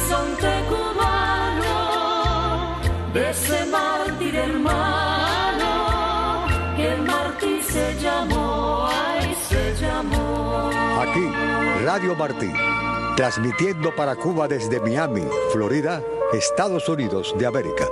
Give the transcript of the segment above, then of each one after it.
horizonte cubano, de ese mártir hermano, que el mártir se llamó, ay, se llamó. Aquí, Radio Martí, transmitiendo para Cuba desde Miami, Florida, Estados Unidos de América.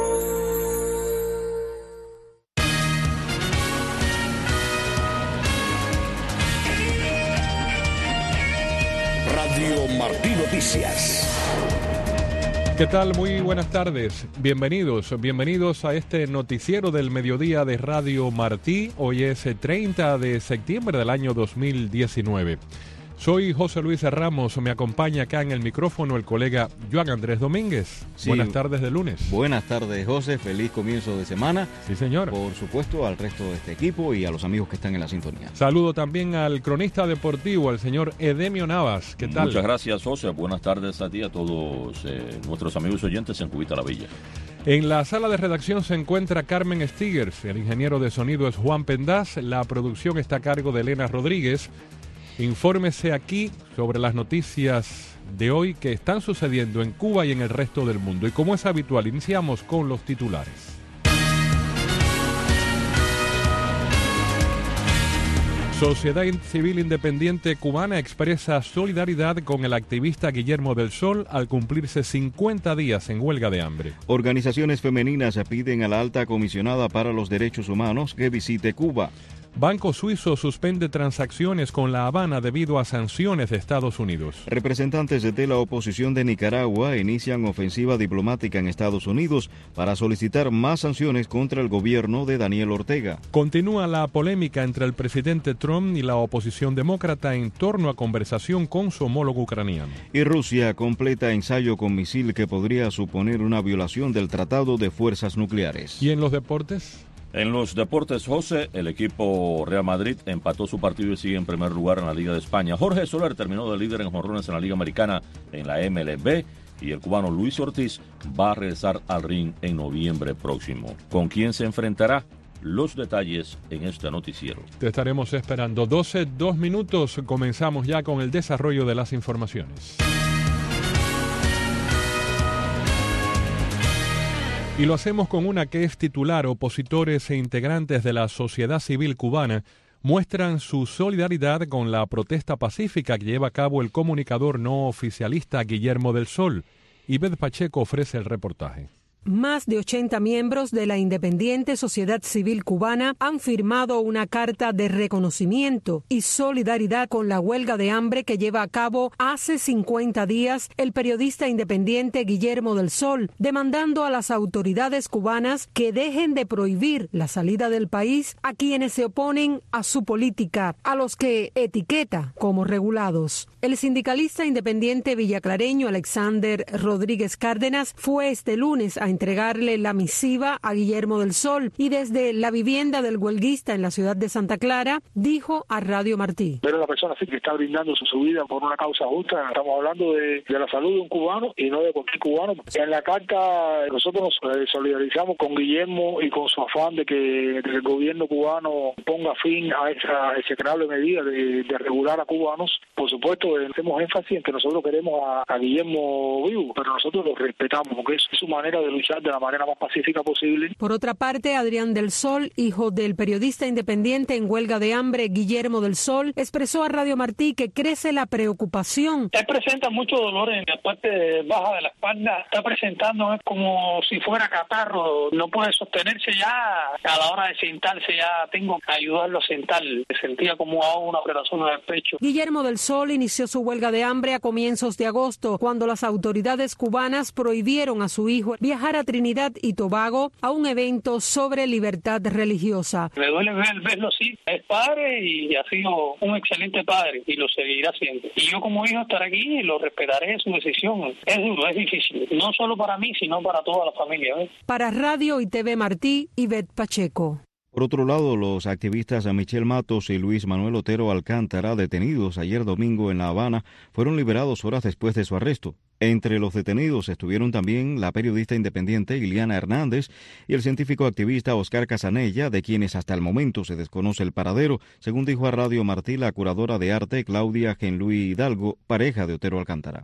Radio Martí Noticias. ¿Qué tal? Muy buenas tardes. Bienvenidos a este noticiero del mediodía de Radio Martí. Hoy es 30 de septiembre del año 2019. Soy José Luis Ramos, me acompaña acá en el micrófono el colega Joan Andrés Domínguez. Sí, buenas tardes de lunes. Buenas tardes, José, feliz comienzo de semana. Sí, señor. Por supuesto, al resto de este equipo y a los amigos que están en la sintonía. Saludo también al cronista deportivo, al señor Edemio Navas. ¿Qué tal? Muchas gracias, José. Buenas tardes a ti y a todos nuestros amigos oyentes en Cubita la Villa. En la sala de redacción se encuentra Carmen Stigers, el ingeniero de sonido es Juan Pendaz, la producción está a cargo de Elena Rodríguez. Infórmese aquí sobre las noticias de hoy que están sucediendo en Cuba y en el resto del mundo. Y como es habitual, iniciamos con los titulares. Sociedad Civil Independiente Cubana expresa solidaridad con el activista Guillermo del Sol al cumplirse 50 días en huelga de hambre. Organizaciones femeninas piden a la alta comisionada para los derechos humanos que visite Cuba. Banco Suizo suspende transacciones con La Habana debido a sanciones de Estados Unidos. Representantes de la oposición de Nicaragua inician ofensiva diplomática en Estados Unidos para solicitar más sanciones contra el gobierno de Daniel Ortega. Continúa la polémica entre el presidente Trump y la oposición demócrata en torno a conversación con su homólogo ucraniano. Y Rusia completa ensayo con misil que podría suponer una violación del Tratado de Fuerzas Nucleares. ¿Y en los deportes? En los deportes, José, el equipo Real Madrid empató su partido y sigue en primer lugar en la Liga de España. Jorge Soler terminó de líder en jonrones en la Liga Americana en la MLB y el cubano Luis Ortiz va a regresar al ring en noviembre próximo. ¿Con quién se enfrentará? Los detalles en este noticiero. Te estaremos esperando. 12:02. Comenzamos ya con el desarrollo de las informaciones. Y lo hacemos con una que es titular. Opositores e integrantes de la sociedad civil cubana muestran su solidaridad con la protesta pacífica que lleva a cabo el comunicador no oficialista Guillermo del Sol. Ivette Pacheco ofrece el reportaje. Más de 80 miembros de la independiente sociedad civil cubana han firmado una carta de reconocimiento y solidaridad con la huelga de hambre que lleva a cabo hace 50 días el periodista independiente Guillermo del Sol, demandando a las autoridades cubanas que dejen de prohibir la salida del país a quienes se oponen a su política, a los que etiqueta como regulados. El sindicalista independiente villaclareño Alexander Rodríguez Cárdenas fue este lunes a entregarle la misiva a Guillermo del Sol y desde la vivienda del huelguista en la ciudad de Santa Clara dijo a Radio Martí. Pero la persona sí que está brindando su vida por una causa justa. Estamos hablando de la salud de un cubano y no de cualquier cubano. En la carta nosotros nos solidarizamos con Guillermo y con su afán de que el gobierno cubano ponga fin a esa execrable medida de regular a cubanos. Por supuesto, hacemos énfasis en que nosotros queremos a Guillermo vivo, pero nosotros lo respetamos porque es su manera de luchar de la manera más pacífica posible. Por otra parte, Adrián del Sol, hijo del periodista independiente en huelga de hambre Guillermo del Sol, expresó a Radio Martí que crece la preocupación. Él presenta mucho dolor en la parte baja de la espalda, está presentando como si fuera catarro, no puede sostenerse ya a la hora de sentarse, ya tengo que ayudarlo a sentar, sentía como a una operación en el pecho. Guillermo del Sol inició su huelga de hambre a comienzos de agosto, cuando las autoridades cubanas prohibieron a su hijo viajar a Trinidad y Tobago a un evento sobre libertad religiosa. Me duele verlo así. Es padre y ha sido un excelente padre y lo seguirá siendo. Y yo como hijo estaré aquí y lo respetaré su decisión. Es duro, es difícil. No solo para mí, sino para toda la familia. Para Radio y TV Martí, Ivette Pacheco. Por otro lado, los activistas Michel Matos y Luis Manuel Otero Alcántara, detenidos ayer domingo en La Habana, fueron liberados horas después de su arresto. Entre los detenidos estuvieron también la periodista independiente Iliana Hernández y el científico activista Oscar Casanella, de quienes hasta el momento se desconoce el paradero, según dijo a Radio Martí la curadora de arte Claudia Genluí Hidalgo, pareja de Otero Alcántara.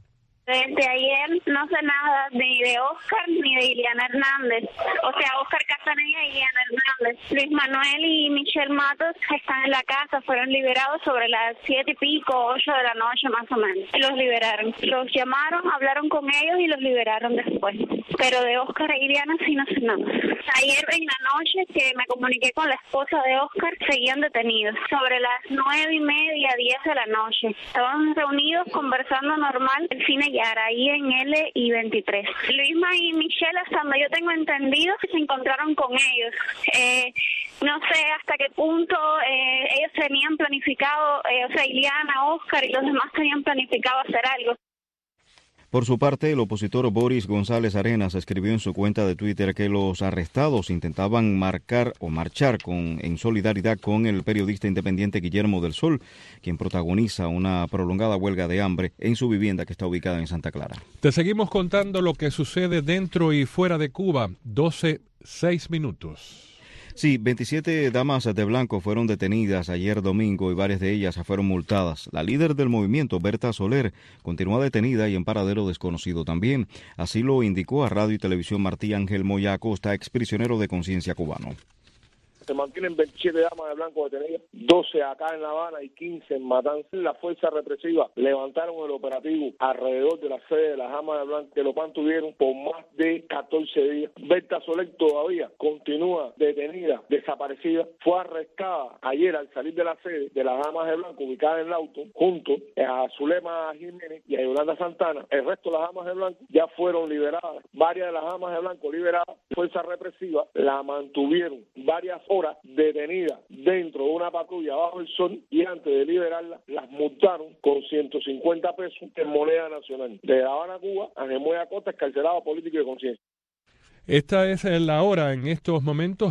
Desde ayer no sé nada ni de Oscar ni de Iliana Hernández. O sea, Oscar Casanella y Iliana Hernández. Luis Manuel y Michelle Matos están en la casa, fueron liberados sobre las 7 y pico, 8 de la noche más o menos. Los liberaron. Los llamaron, hablaron con ellos y los liberaron después. Pero de Oscar e Iliana sí no sé nada. Ayer en la noche que me comuniqué con la esposa de Oscar, seguían detenidos. Sobre las 9:30, 10 de la noche. Estaban reunidos conversando normal. El cine ahí en L y 23. Luisma y Michelle, hasta donde yo tengo entendido, que se encontraron con ellos. No sé hasta qué punto ellos tenían planificado, o sea, Iliana, Oscar y los demás tenían planificado hacer algo. Por su parte, el opositor Boris González Arenas escribió en su cuenta de Twitter que los arrestados intentaban marchar en solidaridad con el periodista independiente Guillermo del Sol, quien protagoniza una prolongada huelga de hambre en su vivienda que está ubicada en Santa Clara. Te seguimos contando lo que sucede dentro y fuera de Cuba. 12:06. Sí, 27 damas de blanco fueron detenidas ayer domingo y varias de ellas fueron multadas. La líder del movimiento, Berta Soler, continúa detenida y en paradero desconocido también. Así lo indicó a Radio y Televisión Martí Ángel Moya Acosta, exprisionero de conciencia cubano. Se mantienen 27 damas de blanco detenidas, 12 acá en La Habana y 15 en Matanzas. La fuerza represiva levantaron el operativo alrededor de la sede de las damas de blanco, que lo mantuvieron por más de 14 días. Berta Soler todavía continúa detenida, desaparecida. Fue arrestada ayer al salir de la sede de las damas de blanco, ubicada en Lauton, junto a Zulema Jiménez y a Yolanda Santana. El resto de las damas de blanco ya fueron liberadas. Varias de las damas de blanco liberadas, fuerza represiva la mantuvieron varias horas detenida dentro de una patrulla bajo el sol y antes de liberarla las multaron con 150 pesos en moneda nacional. De La Habana, Cuba, Ángel Moya Acosta, excarcelado político de conciencia. Esta es la hora en estos momentos,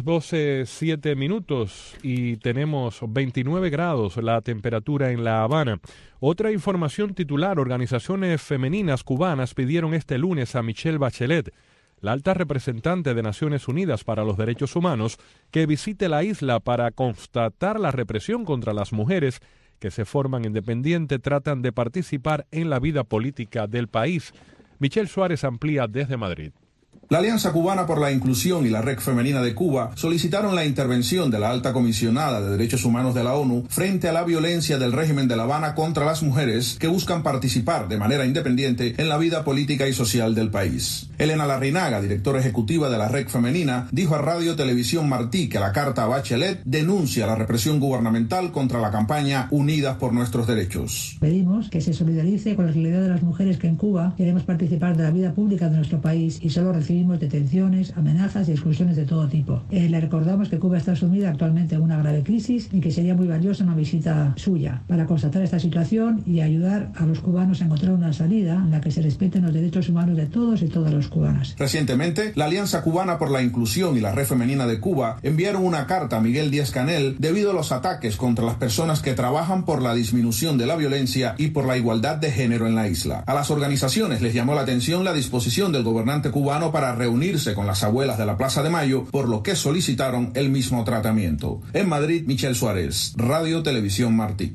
12:07 y tenemos 29 grados la temperatura en La Habana. Otra información titular: organizaciones femeninas cubanas pidieron este lunes a Michelle Bachelet, la alta representante de Naciones Unidas para los Derechos Humanos, que visite la isla para constatar la represión contra las mujeres que se forman independientes, tratan de participar en la vida política del país. Michelle Suárez amplía desde Madrid. La Alianza Cubana por la Inclusión y la Red Femenina de Cuba solicitaron la intervención de la alta comisionada de Derechos Humanos de la ONU frente a la violencia del régimen de La Habana contra las mujeres que buscan participar de manera independiente en la vida política y social del país. Elena Larrinaga, directora ejecutiva de la Red Femenina, dijo a Radio Televisión Martí que la carta a Bachelet denuncia la represión gubernamental contra la campaña Unidas por Nuestros Derechos. Pedimos que se solidarice con la realidad de las mujeres que en Cuba queremos participar de la vida pública de nuestro país y solo recibimos detenciones, amenazas y exclusiones de todo tipo. Le recordamos que Cuba está sumida actualmente en una grave crisis y que sería muy valiosa una visita suya para constatar esta situación y ayudar a los cubanos a encontrar una salida en la que se respeten los derechos humanos de todos y todas las cubanas. Recientemente, la Alianza Cubana por la Inclusión y la Red Femenina de Cuba enviaron una carta a Miguel Díaz-Canel debido a los ataques contra las personas que trabajan por la disminución de la violencia y por la igualdad de género en la isla. A las organizaciones les llamó la atención la disposición del gobernante cubano para reunirse con las abuelas de la Plaza de Mayo, por lo que solicitaron el mismo tratamiento. En Madrid, Michelle Suárez, Radio Televisión Martí.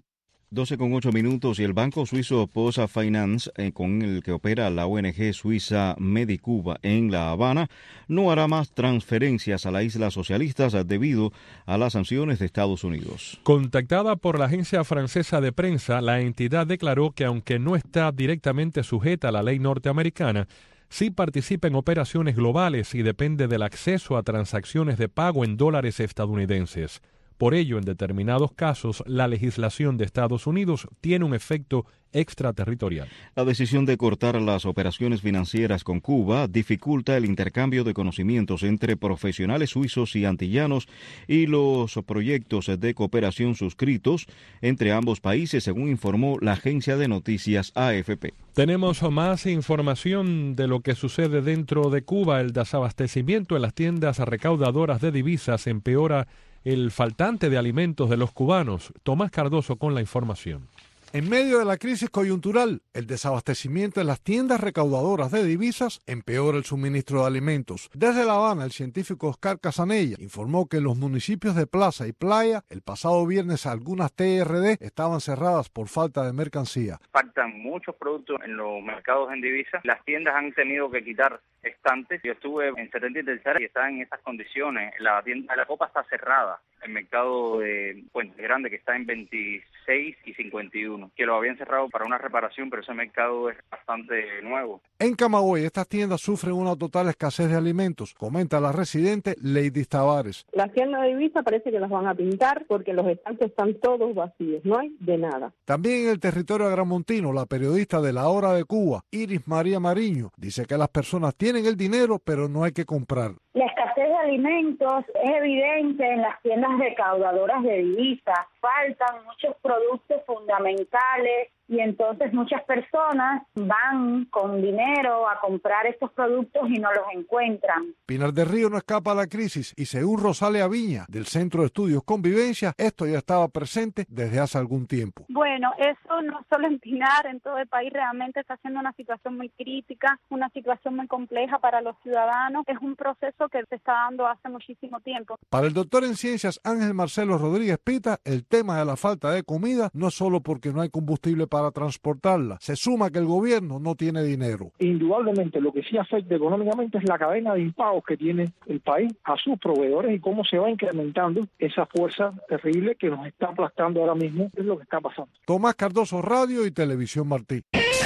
12:08 y el banco suizo Posa Finance, con el que opera la ONG suiza Medicuba en La Habana, no hará más transferencias a la isla socialistas debido a las sanciones de Estados Unidos. Contactada por la agencia francesa de prensa, la entidad declaró que aunque no está directamente sujeta a la ley norteamericana, sí participa en operaciones globales y depende del acceso a transacciones de pago en dólares estadounidenses. Por ello, en determinados casos, la legislación de Estados Unidos tiene un efecto extraterritorial. La decisión de cortar las operaciones financieras con Cuba dificulta el intercambio de conocimientos entre profesionales suizos y antillanos y los proyectos de cooperación suscritos entre ambos países, según informó la agencia de noticias AFP. Tenemos más información de lo que sucede dentro de Cuba. El desabastecimiento en las tiendas recaudadoras de divisas empeora el faltante de alimentos de los cubanos. Tomás Cardoso con la información. En medio de la crisis coyuntural, el desabastecimiento en las tiendas recaudadoras de divisas empeora el suministro de alimentos. Desde La Habana, el científico Oscar Casanella informó que en los municipios de Plaza y Playa, el pasado viernes algunas TRD estaban cerradas por falta de mercancía. Faltan muchos productos en los mercados en divisas. Las tiendas han tenido que quitar estantes. Yo estuve en 70 y Tercera y está en esas condiciones. La tienda de la Copa está cerrada. El mercado de Puente Grande, que está en 26 y 51, que lo habían cerrado para una reparación, pero ese mercado es bastante nuevo. En Camagüey, estas tiendas sufren una total escasez de alimentos, comenta la residente Lady Tavares. Las tiendas de divisa parece que las van a pintar porque los estantes están todos vacíos, no hay de nada. También en el territorio agramontino, la periodista de La Hora de Cuba, Iris María Mariño, dice que las personas tienen el dinero, pero no hay que comprar. La escasez de alimentos es evidente en las tiendas recaudadoras de divisas. Faltan muchos productos fundamentales y entonces muchas personas van con dinero a comprar estos productos y no los encuentran. Pinar del Río no escapa a la crisis y según Rosalia Viña, del Centro de Estudios Convivencia, esto ya estaba presente desde hace algún tiempo. Bueno, eso no solo en Pinar, en todo el país realmente está siendo una situación muy crítica, una situación muy compleja para los ciudadanos. Es un proceso que se está dando hace muchísimo tiempo. Para el doctor en ciencias Ángel Marcelo Rodríguez Pita, el tema de la falta de comida no es solo porque no hay combustible para transportarla, se suma que el gobierno no tiene dinero. Indudablemente lo que sí afecta económicamente es la cadena de impagos que tiene el país a sus proveedores y cómo se va incrementando esa fuerza terrible que nos está aplastando ahora mismo, es lo que está pasando. Tomás Cardoso, Radio y Televisión Martí.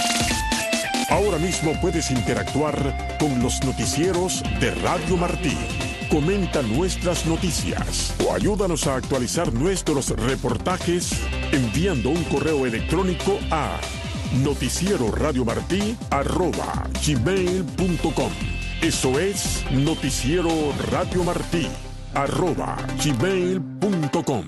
Ahora mismo puedes interactuar con los noticieros de Radio Martí. Comenta nuestras noticias o ayúdanos a actualizar nuestros reportajes enviando un correo electrónico a noticieroradiomartí@gmail.com. Eso es noticieroradiomartí@gmail.com.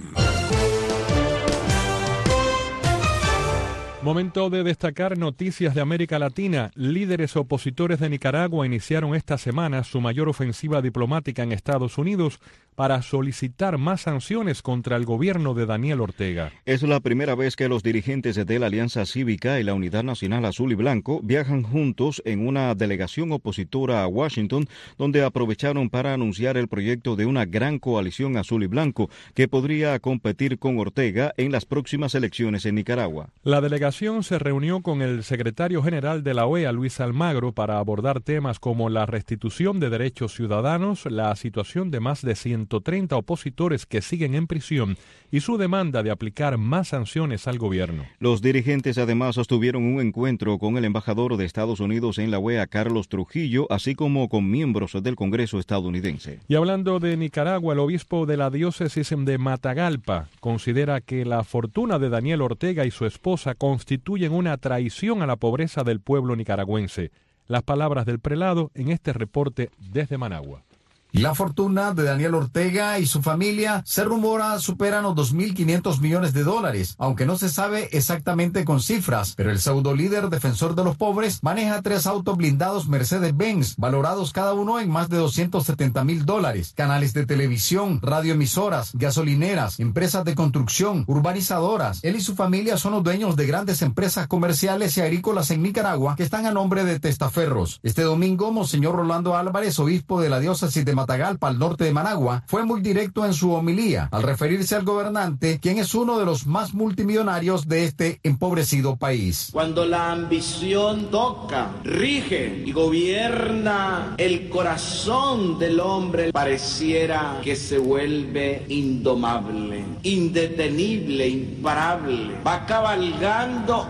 Momento de destacar noticias de América Latina. Líderes opositores de Nicaragua iniciaron esta semana su mayor ofensiva diplomática en Estados Unidos para solicitar más sanciones contra el gobierno de Daniel Ortega. Es la primera vez que los dirigentes de la Alianza Cívica y la Unidad Nacional Azul y Blanco viajan juntos en una delegación opositora a Washington, donde aprovecharon para anunciar el proyecto de una gran coalición azul y blanco que podría competir con Ortega en las próximas elecciones en Nicaragua. La delegación se reunió con el secretario general de la OEA, Luis Almagro, para abordar temas como la restitución de derechos ciudadanos, la situación de más de 130 opositores que siguen en prisión y su demanda de aplicar más sanciones al gobierno. Los dirigentes además sostuvieron un encuentro con el embajador de Estados Unidos en la OEA, Carlos Trujillo, así como con miembros del Congreso estadounidense. Y hablando de Nicaragua, el obispo de la diócesis de Matagalpa considera que la fortuna de Daniel Ortega y su esposa constituyen una traición a la pobreza del pueblo nicaragüense. Las palabras del prelado en este reporte desde Managua. La fortuna de Daniel Ortega y su familia se rumora superan los $2.500 millones, aunque no se sabe exactamente con cifras, pero el pseudo líder defensor de los pobres maneja 3 autos blindados Mercedes-Benz, valorados cada uno en más de $270,000, canales de televisión, radioemisoras, gasolineras, empresas de construcción, urbanizadoras. Él y su familia son los dueños de grandes empresas comerciales y agrícolas en Nicaragua que están a nombre de testaferros. Este domingo, Monseñor Rolando Álvarez, obispo de la diócesis de Matagalpa, al norte de Managua, fue muy directo en su homilía al referirse al gobernante, quien es uno de los más multimillonarios de este empobrecido país. Cuando la ambición toca, rige y gobierna el corazón del hombre, pareciera que se vuelve indomable, indetenible, imparable. Va cabalgando,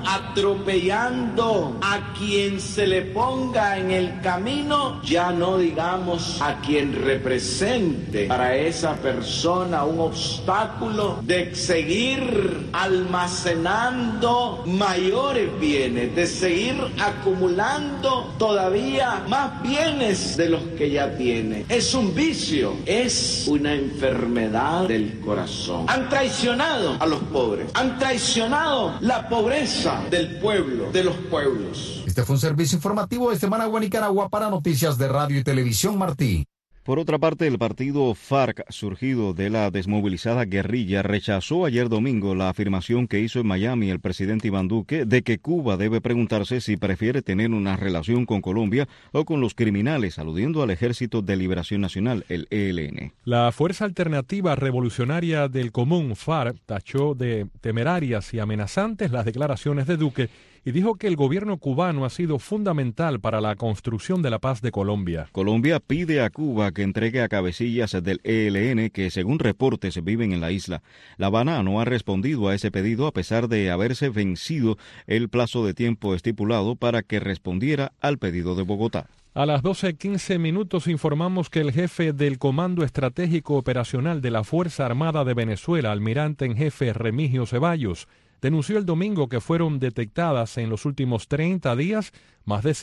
atropellando a quien se le ponga en el camino, ya no digamos a quien represente para esa persona un obstáculo de seguir almacenando mayores bienes, de seguir acumulando todavía más bienes de los que ya tiene. Es un vicio, es una enfermedad del corazón. Han traicionado a los pobres, han traicionado la pobreza del pueblo, de los pueblos. Este fue un servicio informativo desde Managua, Nicaragua, para Noticias de Radio y Televisión Martí. Por otra parte, el partido FARC, surgido de la desmovilizada guerrilla, rechazó ayer domingo la afirmación que hizo en Miami el presidente Iván Duque de que Cuba debe preguntarse si prefiere tener una relación con Colombia o con los criminales, aludiendo al Ejército de Liberación Nacional, el ELN. La Fuerza Alternativa Revolucionaria del Común, FARC, tachó de temerarias y amenazantes las declaraciones de Duque y dijo que el gobierno cubano ha sido fundamental para la construcción de la paz de Colombia. Colombia pide a Cuba que entregue a cabecillas del ELN que, según reportes, viven en la isla. La Habana no ha respondido a ese pedido a pesar de haberse vencido el plazo de tiempo estipulado para que respondiera al pedido de Bogotá. A las 12:15 informamos que el jefe del Comando Estratégico Operacional de la Fuerza Armada de Venezuela, almirante en jefe Remigio Ceballos, denunció el domingo que fueron detectadas en los últimos 30 días más de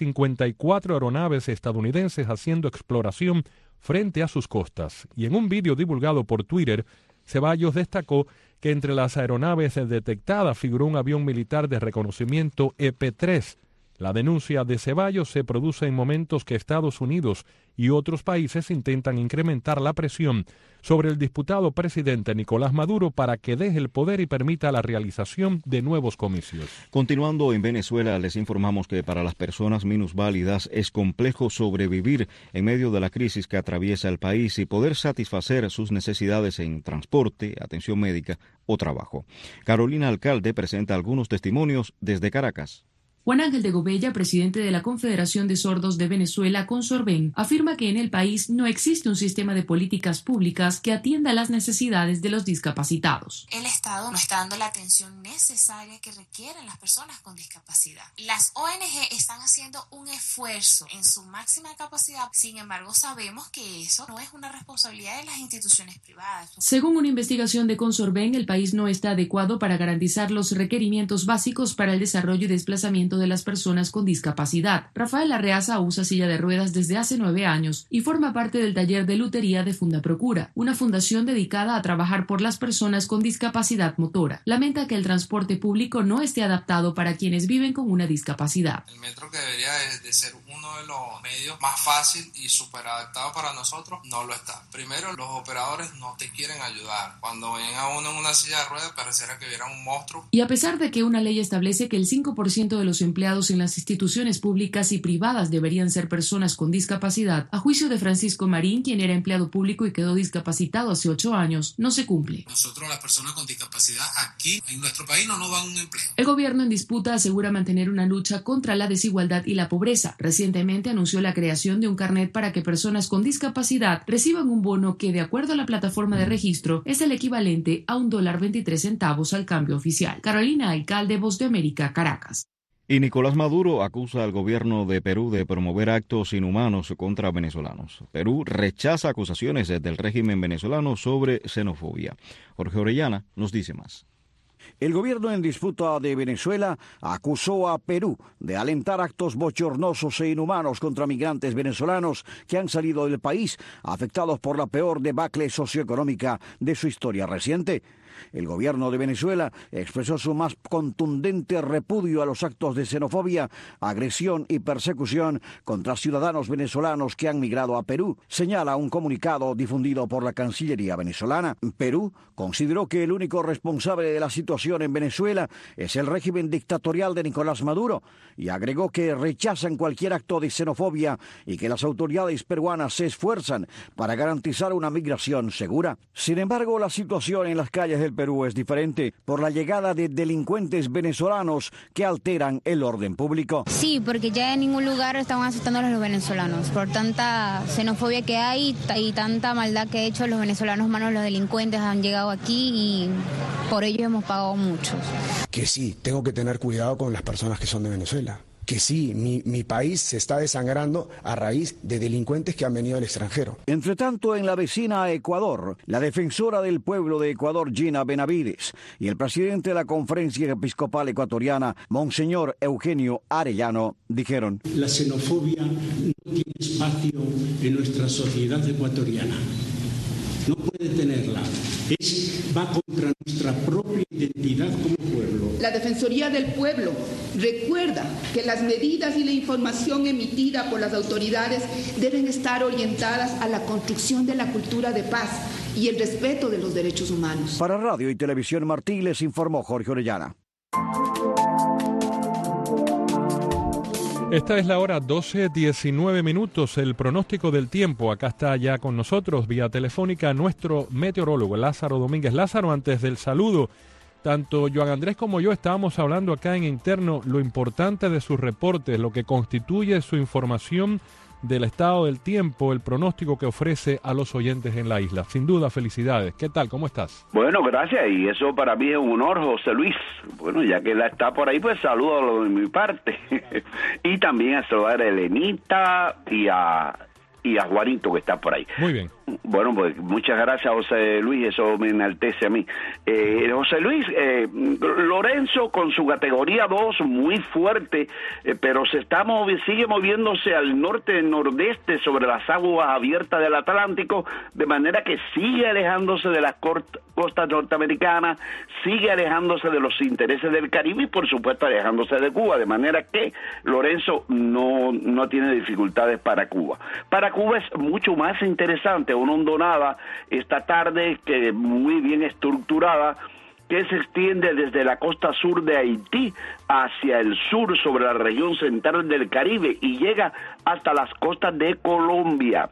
54 aeronaves estadounidenses haciendo exploración frente a sus costas. Y en un vídeo divulgado por Twitter, Ceballos destacó que entre las aeronaves detectadas figuró un avión militar de reconocimiento EP-3. La denuncia de Ceballos se produce en momentos que Estados Unidos y otros países intentan incrementar la presión sobre el disputado presidente Nicolás Maduro para que deje el poder y permita la realización de nuevos comicios. Continuando en Venezuela, les informamos que para las personas minusválidas es complejo sobrevivir en medio de la crisis que atraviesa el país y poder satisfacer sus necesidades en transporte, atención médica o trabajo. Carolina Alcalde presenta algunos testimonios desde Caracas. Juan Ángel de Gobella, presidente de la Confederación de Sordos de Venezuela, Consorven, afirma que en el país no existe un sistema de políticas públicas que atienda las necesidades de los discapacitados. El Estado no está dando la atención necesaria que requieren las personas con discapacidad. Las ONG están haciendo un esfuerzo en su máxima capacidad, sin embargo sabemos que eso no es una responsabilidad de las instituciones privadas. Según una investigación de Consorven, el país no está adecuado para garantizar los requerimientos básicos para el desarrollo y desplazamiento de las personas con discapacidad. Rafael Arreaza usa silla de ruedas desde hace 9 años y forma parte del taller de lutería de Fundaprocura, una fundación dedicada a trabajar por las personas con discapacidad motora. Lamenta que el transporte público no esté adaptado para quienes viven con una discapacidad. El metro, que debería de ser uno de los medios más fácil y súper adaptado para nosotros, no lo está. Primero, los operadores no te quieren ayudar. Cuando ven a uno en una silla de ruedas, pareciera que vieran un monstruo. Y a pesar de que una ley establece que el 5% de los empleados en las instituciones públicas y privadas deberían ser personas con discapacidad, a juicio de Francisco Marín, quien era empleado público y quedó discapacitado hace 8 años, no se cumple. Nosotros, las personas con discapacidad aquí en nuestro país, no nos dan un empleo. El gobierno en disputa asegura mantener una lucha contra la desigualdad y la pobreza. Recientemente anunció la creación de un carnet para que personas con discapacidad reciban un bono que, de acuerdo a la plataforma de registro, es el equivalente a $1.23 al cambio oficial. Carolina Alcalde, Voz de América, Caracas. Y Nicolás Maduro acusa al gobierno de Perú de promover actos inhumanos contra venezolanos. Perú rechaza acusaciones del régimen venezolano sobre xenofobia. Jorge Orellana nos dice más. El gobierno en disputa de Venezuela acusó a Perú de alentar actos bochornosos e inhumanos contra migrantes venezolanos que han salido del país afectados por la peor debacle socioeconómica de su historia reciente. El gobierno de Venezuela expresó su más contundente repudio a los actos de xenofobia, agresión y persecución contra ciudadanos venezolanos que han migrado a Perú, señala un comunicado difundido por la Cancillería venezolana. Perú consideró que el único responsable de la situación en Venezuela es el régimen dictatorial de Nicolás Maduro y agregó que rechazan cualquier acto de xenofobia y que las autoridades peruanas se esfuerzan para garantizar una migración segura. Sin embargo, la situación en las calles del Perú es diferente por la llegada de delincuentes venezolanos que alteran el orden público. Sí, porque ya en ningún lugar están aceptando a los venezolanos por tanta xenofobia que hay y tanta maldad que han hecho los venezolanos, manos los delincuentes han llegado aquí y por ello hemos pagado muchos. Que sí, tengo que tener cuidado con las personas que son de Venezuela. Que sí, mi país se está desangrando a raíz de delincuentes que han venido del extranjero. Entre tanto, en la vecina Ecuador, la defensora del pueblo de Ecuador, Gina Benavides, y el presidente de la Conferencia Episcopal Ecuatoriana, Monseñor Eugenio Arellano, dijeron: la xenofobia no tiene espacio en nuestra sociedad ecuatoriana. No puede tenerla. Va contra nuestra propia identidad como pueblo. La Defensoría del Pueblo Recuerda que las medidas y la información emitida por las autoridades deben estar orientadas a la construcción de la cultura de paz y el respeto de los derechos humanos. Para Radio y Televisión Martí les informó Jorge Orellana. Esta es la hora 12:19, el pronóstico del tiempo. Acá está ya con nosotros vía telefónica nuestro meteorólogo Lázaro Domínguez. Lázaro, antes del saludo, tanto Joan Andrés como yo estábamos hablando acá en interno lo importante de sus reportes, lo que constituye su información del estado del tiempo, el pronóstico que ofrece a los oyentes en la isla. Sin duda, felicidades. ¿Qué tal? ¿Cómo estás? Bueno, gracias, y eso para mí es un honor, José Luis. Bueno, ya que él está por ahí, pues saludo de mi parte. Y también a saludar a Elenita y a Juanito, que está por ahí. Muy bien. Bueno, pues muchas gracias, José Luis, eso me enaltece a mí. José Luis, Lorenzo con su categoría 2, muy fuerte, pero sigue moviéndose al norte-nordeste sobre las aguas abiertas del Atlántico, de manera que sigue alejándose de las costas norteamericanas, sigue alejándose de los intereses del Caribe y, por supuesto, alejándose de Cuba, de manera que Lorenzo no tiene dificultades para Cuba. Para Cuba es mucho más interesante una hondonada esta tarde que muy bien estructurada, que se extiende desde la costa sur de Haití hacia el sur sobre la región central del Caribe y llega hasta las costas de Colombia.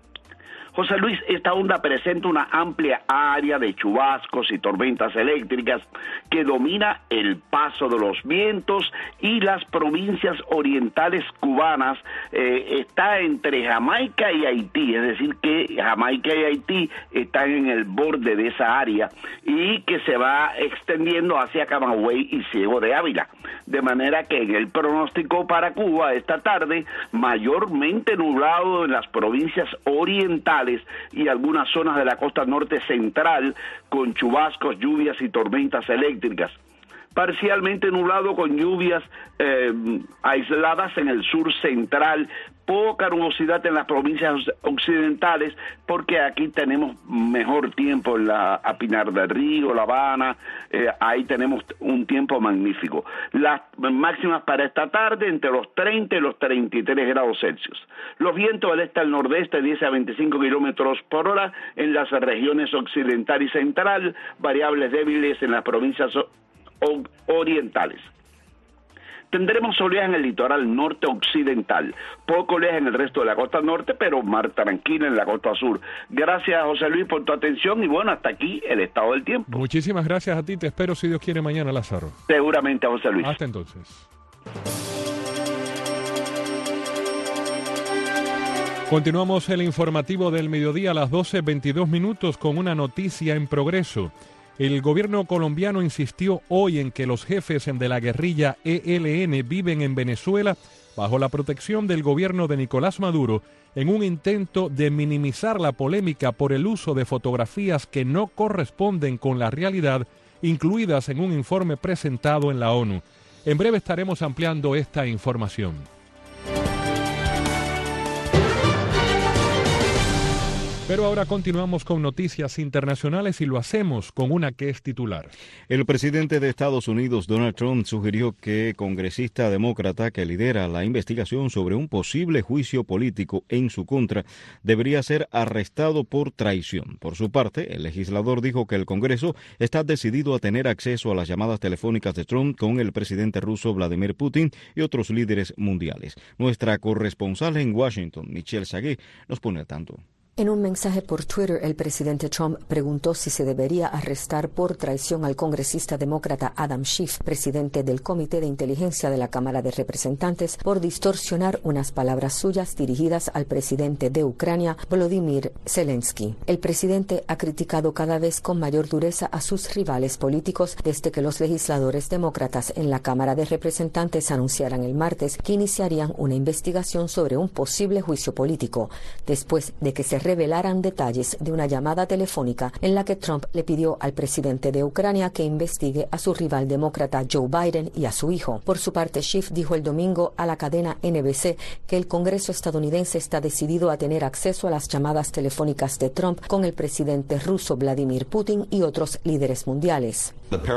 José Luis, esta onda presenta una amplia área de chubascos y tormentas eléctricas que domina el paso de los vientos y las provincias orientales cubanas. Está entre Jamaica y Haití, es decir que Jamaica y Haití están en el borde de esa área y que se va extendiendo hacia Camagüey y Ciego de Ávila. De manera que en el pronóstico para Cuba esta tarde, mayormente nublado en las provincias orientales y algunas zonas de la costa norte central, con chubascos, lluvias y tormentas eléctricas. Parcialmente nublado con lluvias aisladas en el sur central, poca nubosidad en las provincias occidentales, porque aquí tenemos mejor tiempo en a Pinar del Río, La Habana, ahí tenemos un tiempo magnífico. Las máximas para esta tarde entre los 30 y los 33 grados Celsius. Los vientos del este al nordeste 10 a 25 kilómetros por hora en las regiones occidental y central, variables débiles en las provincias orientales. Tendremos oleaje en el litoral norte occidental, poco oleaje en el resto de la costa norte, pero mar tranquilo en la costa sur. Gracias, José Luis, por tu atención y bueno, hasta aquí el estado del tiempo. Muchísimas gracias a ti, te espero si Dios quiere mañana, Lázaro. Seguramente, José Luis. Hasta entonces. Continuamos el informativo del mediodía a las 12:22 con una noticia en progreso. El gobierno colombiano insistió hoy en que los jefes de la guerrilla ELN viven en Venezuela bajo la protección del gobierno de Nicolás Maduro en un intento de minimizar la polémica por el uso de fotografías que no corresponden con la realidad, incluidas en un informe presentado en la ONU. En breve estaremos ampliando esta información. Pero ahora continuamos con noticias internacionales y lo hacemos con una que es titular. El presidente de Estados Unidos, Donald Trump, sugirió que congresista demócrata que lidera la investigación sobre un posible juicio político en su contra debería ser arrestado por traición. Por su parte, el legislador dijo que el Congreso está decidido a tener acceso a las llamadas telefónicas de Trump con el presidente ruso Vladimir Putin y otros líderes mundiales. Nuestra corresponsal en Washington, Michelle Sagué, nos pone al tanto. En un mensaje por Twitter, el presidente Trump preguntó si se debería arrestar por traición al congresista demócrata Adam Schiff, presidente del Comité de Inteligencia de la Cámara de Representantes, por distorsionar unas palabras suyas dirigidas al presidente de Ucrania, Volodymyr Zelensky. El presidente ha criticado cada vez con mayor dureza a sus rivales políticos desde que los legisladores demócratas en la Cámara de Representantes anunciaran el martes que iniciarían una investigación sobre un posible juicio político, después de que se revelaran detalles de una llamada telefónica en la que Trump le pidió al presidente de Ucrania que investigue a su rival demócrata Joe Biden y a su hijo. Por su parte, Schiff dijo el domingo a la cadena NBC que el Congreso estadounidense está decidido a tener acceso a las llamadas telefónicas de Trump con el presidente ruso Vladimir Putin y otros líderes mundiales.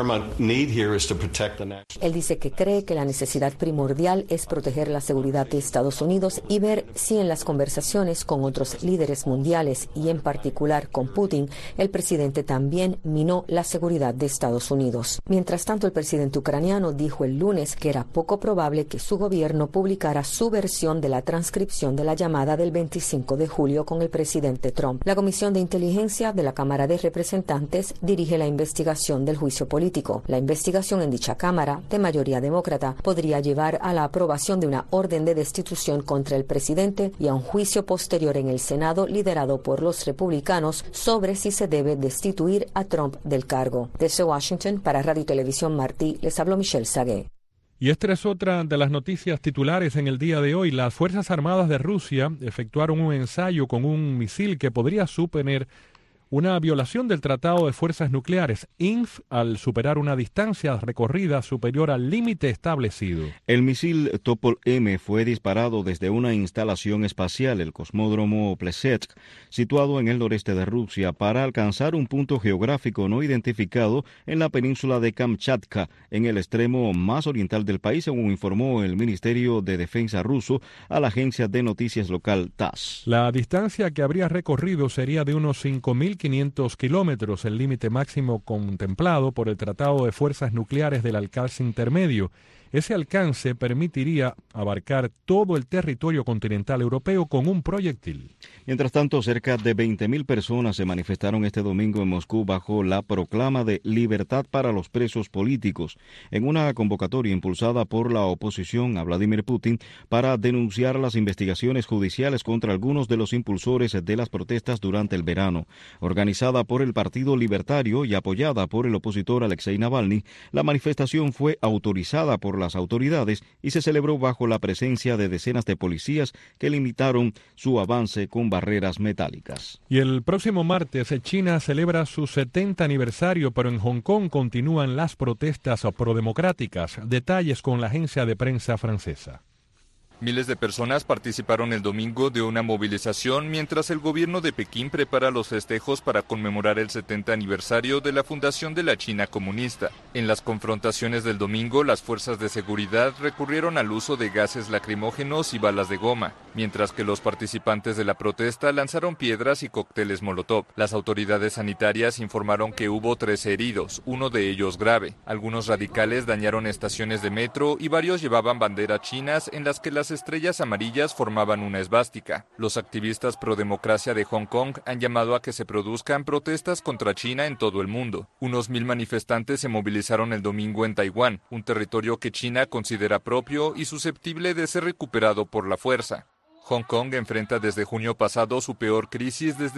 Él dice que cree que la necesidad primordial es proteger la seguridad de Estados Unidos y ver si en las conversaciones con otros líderes mundiales y en particular con Putin, el presidente también minó la seguridad de Estados Unidos. Mientras tanto, el presidente ucraniano dijo el lunes que era poco probable que su gobierno publicara su versión de la transcripción de la llamada del 25 de julio con el presidente Trump. La Comisión de Inteligencia de la Cámara de Representantes dirige la investigación del juicio político. La investigación en dicha Cámara, de mayoría demócrata, podría llevar a la aprobación de una orden de destitución contra el presidente y a un juicio posterior en el Senado liderado por los republicanos sobre si se debe destituir a Trump del cargo. Desde Washington, para Radio y Televisión Martí, les habló Michelle Sagué. Y esta es otra de las noticias titulares en el día de hoy. Las Fuerzas Armadas de Rusia efectuaron un ensayo con un misil que podría suponer una violación del Tratado de Fuerzas Nucleares, INF, al superar una distancia recorrida superior al límite establecido. El misil Topol-M fue disparado desde una instalación espacial, el cosmódromo Plesetsk, situado en el noreste de Rusia, para alcanzar un punto geográfico no identificado en la península de Kamchatka, en el extremo más oriental del país, según informó el Ministerio de Defensa ruso a la agencia de noticias local TASS. La distancia que habría recorrido sería de unos 5.500 kilómetros, el límite máximo contemplado por el Tratado de Fuerzas Nucleares del alcance intermedio. Ese alcance permitiría abarcar todo el territorio continental europeo con un proyectil. Mientras tanto, cerca de 20.000 personas se manifestaron este domingo en Moscú bajo la proclama de libertad para los presos políticos, en una convocatoria impulsada por la oposición a Vladimir Putin para denunciar las investigaciones judiciales contra algunos de los impulsores de las protestas durante el verano. Organizada por el Partido Libertario y apoyada por el opositor Alexei Navalny, la manifestación fue autorizada por las autoridades y se celebró bajo la presencia de decenas de policías que limitaron su avance con barreras metálicas. Y el próximo martes China celebra su 70 aniversario, pero en Hong Kong continúan las protestas prodemocráticas. Detalles con la agencia de prensa francesa. Miles de personas participaron el domingo de una movilización mientras el gobierno de Pekín prepara los festejos para conmemorar el 70 aniversario de la fundación de la China comunista. En las confrontaciones del domingo, las fuerzas de seguridad recurrieron al uso de gases lacrimógenos y balas de goma, mientras que los participantes de la protesta lanzaron piedras y cócteles molotov. Las autoridades sanitarias informaron que hubo 13 heridos, uno de ellos grave. Algunos radicales dañaron estaciones de metro y varios llevaban banderas chinas en las que las estrellas amarillas formaban una esvástica. Los activistas pro democracia de Hong Kong han llamado a que se produzcan protestas contra China en todo el mundo. Unos 1,000 manifestantes se movilizaron el domingo en Taiwán, un territorio que China considera propio y susceptible de ser recuperado por la fuerza. Hong Kong enfrenta desde junio pasado su peor crisis desde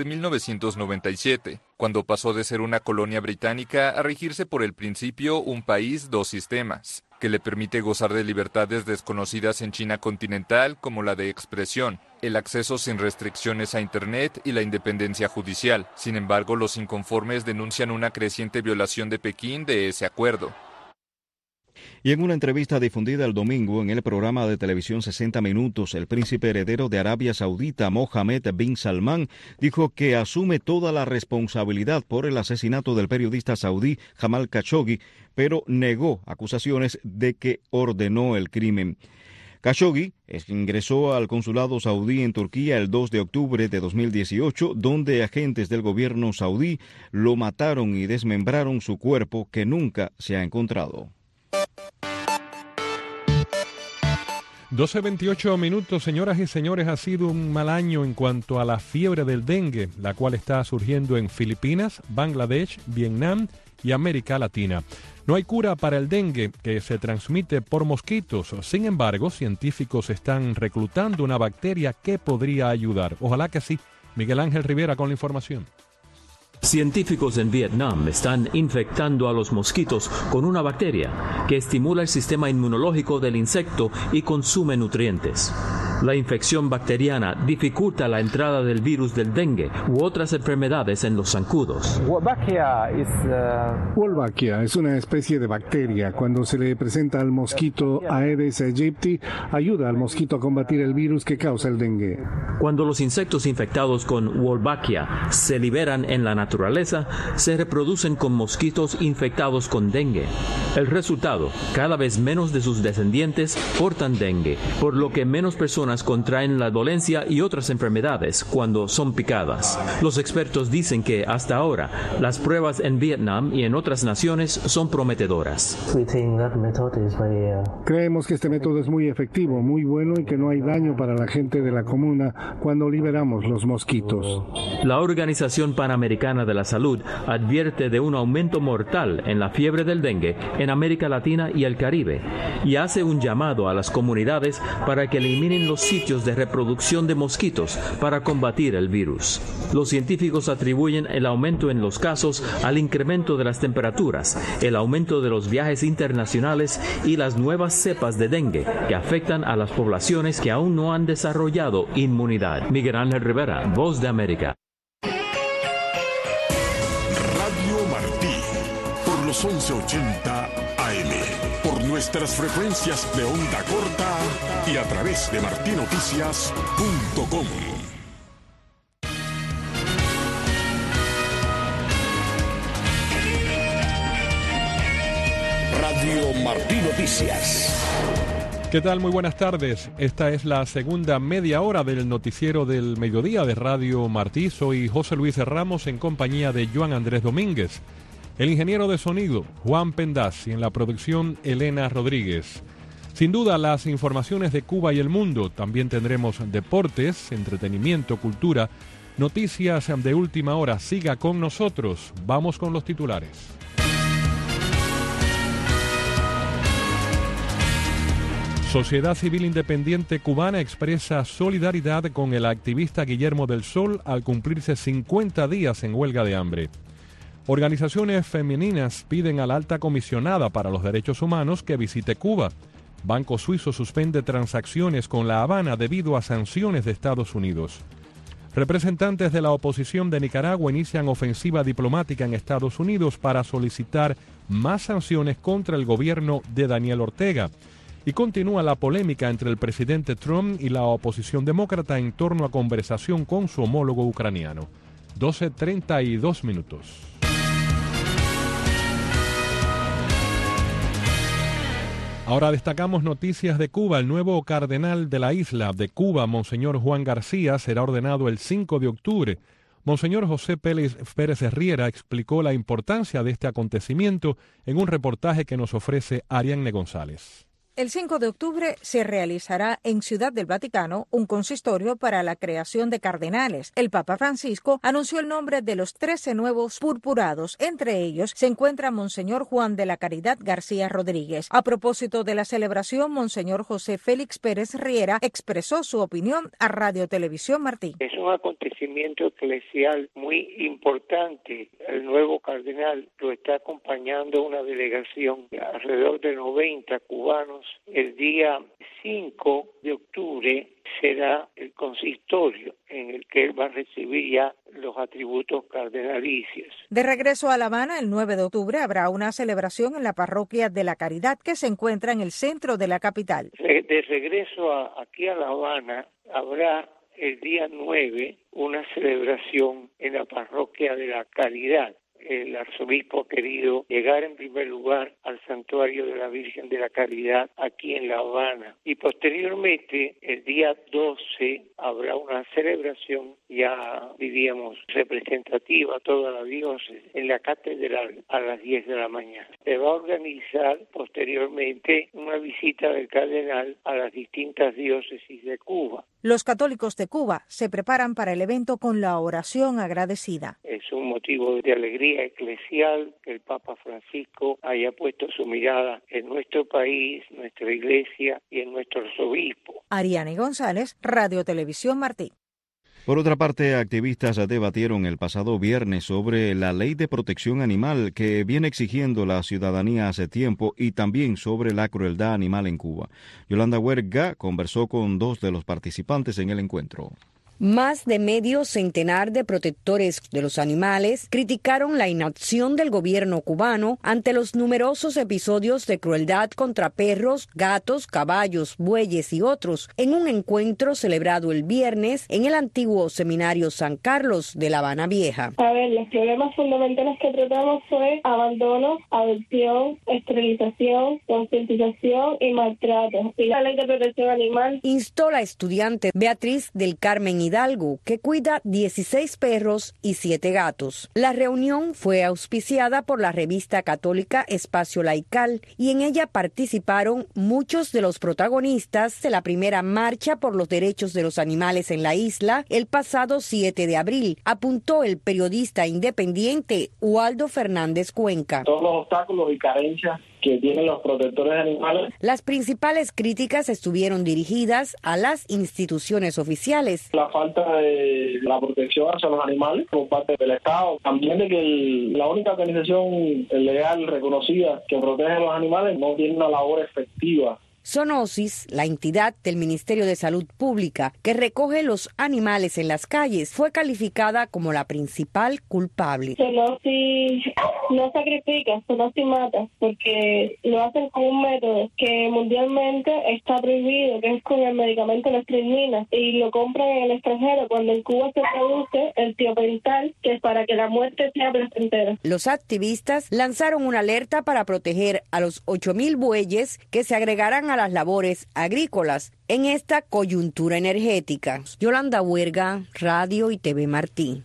1997, cuando pasó de ser una colonia británica a regirse por el principio un país, dos sistemas, que le permite gozar de libertades desconocidas en China continental como la de expresión, el acceso sin restricciones a Internet y la independencia judicial. Sin embargo, los inconformes denuncian una creciente violación de Pekín de ese acuerdo. Y en una entrevista difundida el domingo en el programa de televisión 60 Minutos, el príncipe heredero de Arabia Saudita, Mohammed bin Salman, dijo que asume toda la responsabilidad por el asesinato del periodista saudí Jamal Khashoggi, pero negó acusaciones de que ordenó el crimen. Khashoggi ingresó al consulado saudí en Turquía el 2 de octubre de 2018, donde agentes del gobierno saudí lo mataron y desmembraron su cuerpo, que nunca se ha encontrado. 12:28 minutos, señoras y señores. Ha sido un mal año en cuanto a la fiebre del dengue, la cual está surgiendo en Filipinas, Bangladesh, Vietnam y América Latina. No hay cura para el dengue, que se transmite por mosquitos. Sin embargo, científicos están reclutando una bacteria que podría ayudar. Ojalá que sí. Miguel Ángel Rivera con la información. Científicos en Vietnam están infectando a los mosquitos con una bacteria que estimula el sistema inmunológico del insecto y consume nutrientes. La infección bacteriana dificulta la entrada del virus del dengue u otras enfermedades en los zancudos. Wolbachia es una especie de bacteria. Cuando se le presenta al mosquito Aedes aegypti, ayuda al mosquito a combatir el virus que causa el dengue. Cuando los insectos infectados con Wolbachia se liberan en la naturaleza, se reproducen con mosquitos infectados con dengue. El resultado, cada vez menos de sus descendientes portan dengue, por lo que menos personas contraen la dolencia y otras enfermedades cuando son picadas. Los expertos dicen que hasta ahora las pruebas en Vietnam y en otras naciones son prometedoras. Creemos que este método es muy efectivo, muy bueno y que no hay daño para la gente de la comuna cuando liberamos los mosquitos. La Organización Panamericana de la Salud advierte de un aumento mortal en la fiebre del dengue en América Latina y el Caribe y hace un llamado a las comunidades para que eliminen los sitios de reproducción de mosquitos para combatir el virus. Los científicos atribuyen el aumento en los casos al incremento de las temperaturas, el aumento de los viajes internacionales y las nuevas cepas de dengue que afectan a las poblaciones que aún no han desarrollado inmunidad. Miguel Ángel Rivera, Voz de América. Radio Martí, por los 1180 AM, por nuestras frecuencias de onda corta y a través de martinoticias.com. Radio Martí Noticias. ¿Qué tal? Muy buenas tardes. Esta es la segunda media hora del noticiero del mediodía de Radio Martí. Soy José Luis Ramos en compañía de Joan Andrés Domínguez. El ingeniero de sonido, Juan Pendaz, y en la producción, Elena Rodríguez. Sin duda, las informaciones de Cuba y el mundo. También tendremos deportes, entretenimiento, cultura, noticias de última hora. Siga con nosotros. Vamos con los titulares. Sociedad Civil Independiente Cubana expresa solidaridad con el activista Guillermo del Sol al cumplirse 50 días en huelga de hambre. Organizaciones femeninas piden a la alta comisionada para los derechos humanos que visite Cuba. Banco Suizo suspende transacciones con La Habana debido a sanciones de Estados Unidos. Representantes de la oposición de Nicaragua inician ofensiva diplomática en Estados Unidos para solicitar más sanciones contra el gobierno de Daniel Ortega. Y continúa la polémica entre el presidente Trump y la oposición demócrata en torno a conversación con su homólogo ucraniano. 12:32 minutos. Ahora destacamos noticias de Cuba. El nuevo cardenal de la isla de Cuba, Monseñor Juan García, será ordenado el 5 de octubre. Monseñor José Pérez Riera explicó la importancia de este acontecimiento en un reportaje que nos ofrece Ariadne González. El 5 de octubre se realizará en Ciudad del Vaticano un consistorio para la creación de cardenales. El Papa Francisco anunció el nombre de los 13 nuevos purpurados. Entre ellos se encuentra Monseñor Juan de la Caridad García Rodríguez. A propósito de la celebración, Monseñor José Félix Pérez Riera expresó su opinión a Radio Televisión Martí. Es un acontecimiento eclesial muy importante. El nuevo cardenal lo está acompañando una delegación de alrededor de 90 cubanos. El día 5 de octubre será el consistorio en el que él va a recibir ya los atributos cardenalicios. De regreso a La Habana, el 9 de octubre habrá una celebración en la Parroquia de la Caridad que se encuentra en el centro de la capital. De regreso aquí a La Habana habrá el día 9 una celebración en la Parroquia de la Caridad. El arzobispo ha querido llegar en primer lugar al santuario de la Virgen de la Caridad aquí en La Habana. Y posteriormente, el día 12, habrá una celebración ya, diríamos, representativa a toda la diócesis en la catedral a las 10 de la mañana. Se va a organizar posteriormente una visita del cardenal a las distintas diócesis de Cuba. Los católicos de Cuba se preparan para el evento con la oración agradecida. Es un motivo de alegría eclesial que el Papa Francisco haya puesto su mirada en nuestro país, nuestra iglesia y en nuestro arzobispo. Ariane González, Radio Televisión Martí. Por otra parte, activistas debatieron el pasado viernes sobre la ley de protección animal que viene exigiendo la ciudadanía hace tiempo y también sobre la crueldad animal en Cuba. Yolanda Huerga conversó con dos de los participantes en el encuentro. Más de medio centenar de protectores de los animales criticaron la inacción del gobierno cubano ante los numerosos episodios de crueldad contra perros, gatos, caballos, bueyes y otros en un encuentro celebrado el viernes en el antiguo Seminario San Carlos de La Habana Vieja. A ver, los problemas fundamentales que tratamos fue abandono, adopción, esterilización, concientización y maltrato. Y la ley de protección animal instó la estudiante Beatriz del Carmen Hidalgo, que cuida 16 perros y 7 gatos. La reunión fue auspiciada por la revista católica Espacio Laical y en ella participaron muchos de los protagonistas de la primera marcha por los derechos de los animales en la isla el pasado 7 de abril, apuntó el periodista independiente Ubaldo Fernández Cuenca. Todos los obstáculos y carencias que tienen los protectores de animales. Las principales críticas estuvieron dirigidas a las instituciones oficiales. La falta de la protección hacia los animales por parte del Estado. También de que la única organización legal reconocida que protege a los animales no tiene una labor efectiva. Zoonosis, la entidad del Ministerio de Salud Pública que recoge los animales en las calles, fue calificada como la principal culpable. Zoonosis no sacrifica, Zoonosis mata, porque lo hacen con un método que mundialmente está prohibido, que es con el medicamento Lestrozina, y lo compran en el extranjero cuando en Cuba se produce el tiopental, que es para que la muerte sea placentera. Los activistas lanzaron una alerta para proteger a los 8.000 bueyes que se agregarán a las labores agrícolas en esta coyuntura energética. Yolanda Huerga, Radio y TV Martí.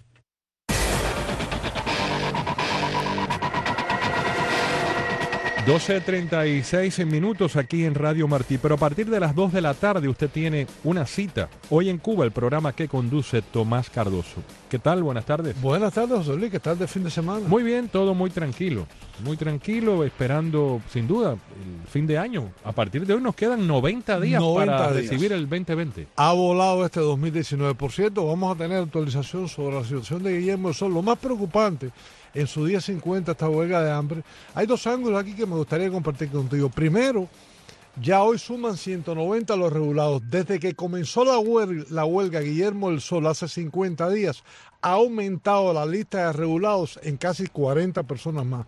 12:36 minutos aquí en Radio Martí, pero a partir de las 2 de la tarde usted tiene una cita. Hoy en Cuba, el programa que conduce Tomás Cardoso. ¿Qué tal? Buenas tardes. Buenas tardes, José Luis. ¿Qué tal de fin de semana? Muy bien, todo muy tranquilo, esperando sin duda el fin de año. A partir de hoy nos quedan 90 días para recibir el 2020. Ha volado este 2019. Por cierto, vamos a tener actualización sobre la situación de Guillermo del Sol. Lo más preocupante, en su día 50, esta huelga de hambre, hay dos ángulos aquí que me gustaría compartir contigo. Primero, ya hoy suman 190 los regulados. Desde que comenzó la huelga Guillermo del Sol hace 50 días, ha aumentado la lista de regulados en casi 40 personas más.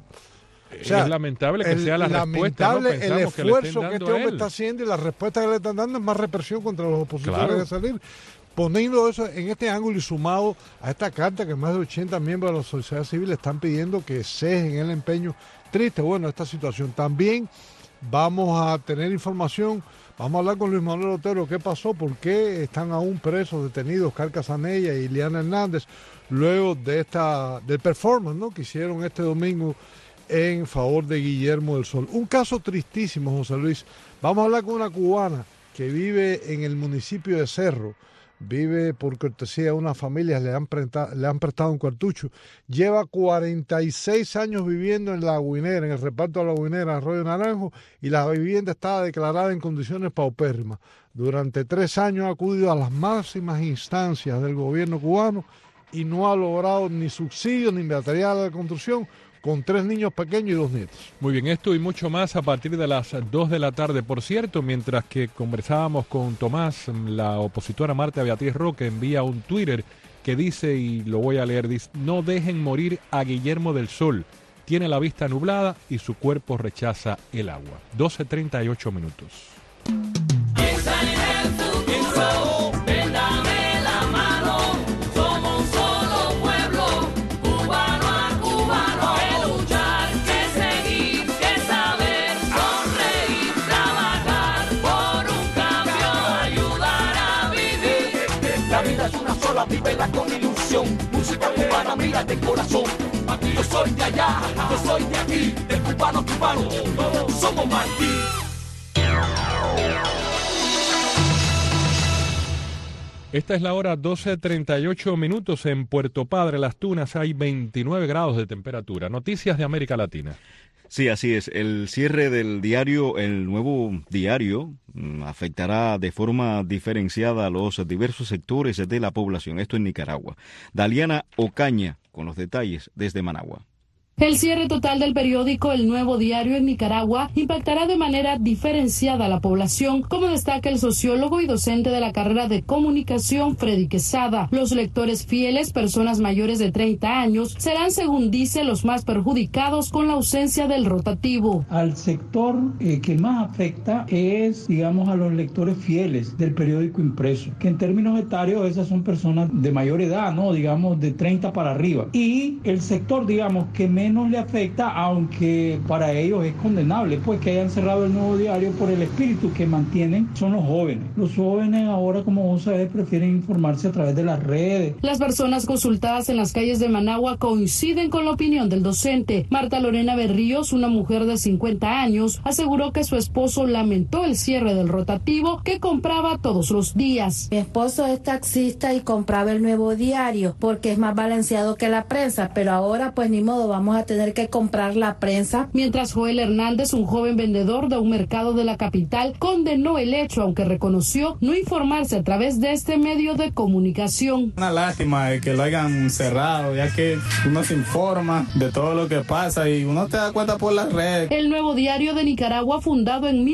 O sea, es lamentable que sea la respuesta. Lamentable el esfuerzo que este hombre está haciendo y la respuesta que le están dando es más represión contra los opositores de salir. Poniendo eso en este ángulo y sumado a esta carta que más de 80 miembros de la sociedad civil están pidiendo que cejen el empeño. Triste, bueno, esta situación. También vamos a tener información, vamos a hablar con Luis Manuel Otero, qué pasó, por qué están aún presos, detenidos Carl Casanella y Liana Hernández, luego de del performance, ¿no?, que hicieron este domingo en favor de Guillermo del Sol. Un caso tristísimo, José Luis. Vamos a hablar con una cubana que vive en el municipio de Cerro. Vive por cortesía de una familia, le han prestado un cartucho. Lleva 46 años viviendo en La Guinera, en el reparto de La Guinera, Arroyo Naranjo, y la vivienda está declarada en condiciones paupérrimas. Durante 3 años ha acudido a las máximas instancias del gobierno cubano y no ha logrado ni subsidios ni material de construcción, con 3 niños pequeños y 2 nietos. Muy bien, esto y mucho más a partir de las 2 de la tarde. Por cierto, mientras que conversábamos con Tomás, la opositora Marta Beatriz Roque envía un Twitter que dice, y lo voy a leer, dice: no dejen morir a Guillermo del Sol. Tiene la vista nublada y su cuerpo rechaza el agua. 12:38 minutos. Vívela con ilusión, música cubana, mira de corazón. Aquí yo soy de allá, yo soy de aquí, de cubano a cubano, todos somos Martí. Esta es la hora 12:38 minutos en Puerto Padre, Las Tunas, hay 29 grados de temperatura. Noticias de América Latina. Sí, así es. El cierre del diario, el nuevo diario, afectará de forma diferenciada a los diversos sectores de la población. Esto en Nicaragua. Daliana Ocaña, con los detalles desde Managua. El cierre total del periódico El Nuevo Diario en Nicaragua impactará de manera diferenciada a la población, como destaca el sociólogo y docente de la carrera de comunicación Freddy Quesada. Los lectores fieles, personas mayores de 30 años, serán, según dice, los más perjudicados con la ausencia del rotativo. Al sector que más afecta es, digamos, a los lectores fieles del periódico impreso, que en términos etarios esas son personas de mayor edad, ¿no? Digamos, de 30 para arriba. Y el sector, digamos, que menos le afecta, aunque para ellos es condenable, pues que hayan cerrado El Nuevo Diario por el espíritu que mantienen, son los jóvenes. Los jóvenes ahora, como vos sabés, prefieren informarse a través de las redes. Las personas consultadas en las calles de Managua coinciden con la opinión del docente. Marta Lorena Berríos, una mujer de 50 años, aseguró que su esposo lamentó el cierre del rotativo que compraba todos los días. Mi esposo es taxista y compraba El Nuevo Diario porque es más balanceado que la prensa, pero ahora pues ni modo, vamos a tener que comprar la prensa. Mientras Joel Hernández, un joven vendedor de un mercado de la capital, condenó el hecho, aunque reconoció no informarse a través de este medio de comunicación. Una lástima de que lo hayan cerrado, ya que uno se informa de todo lo que pasa y uno te da cuenta por las redes. El Nuevo Diario de Nicaragua, fundado en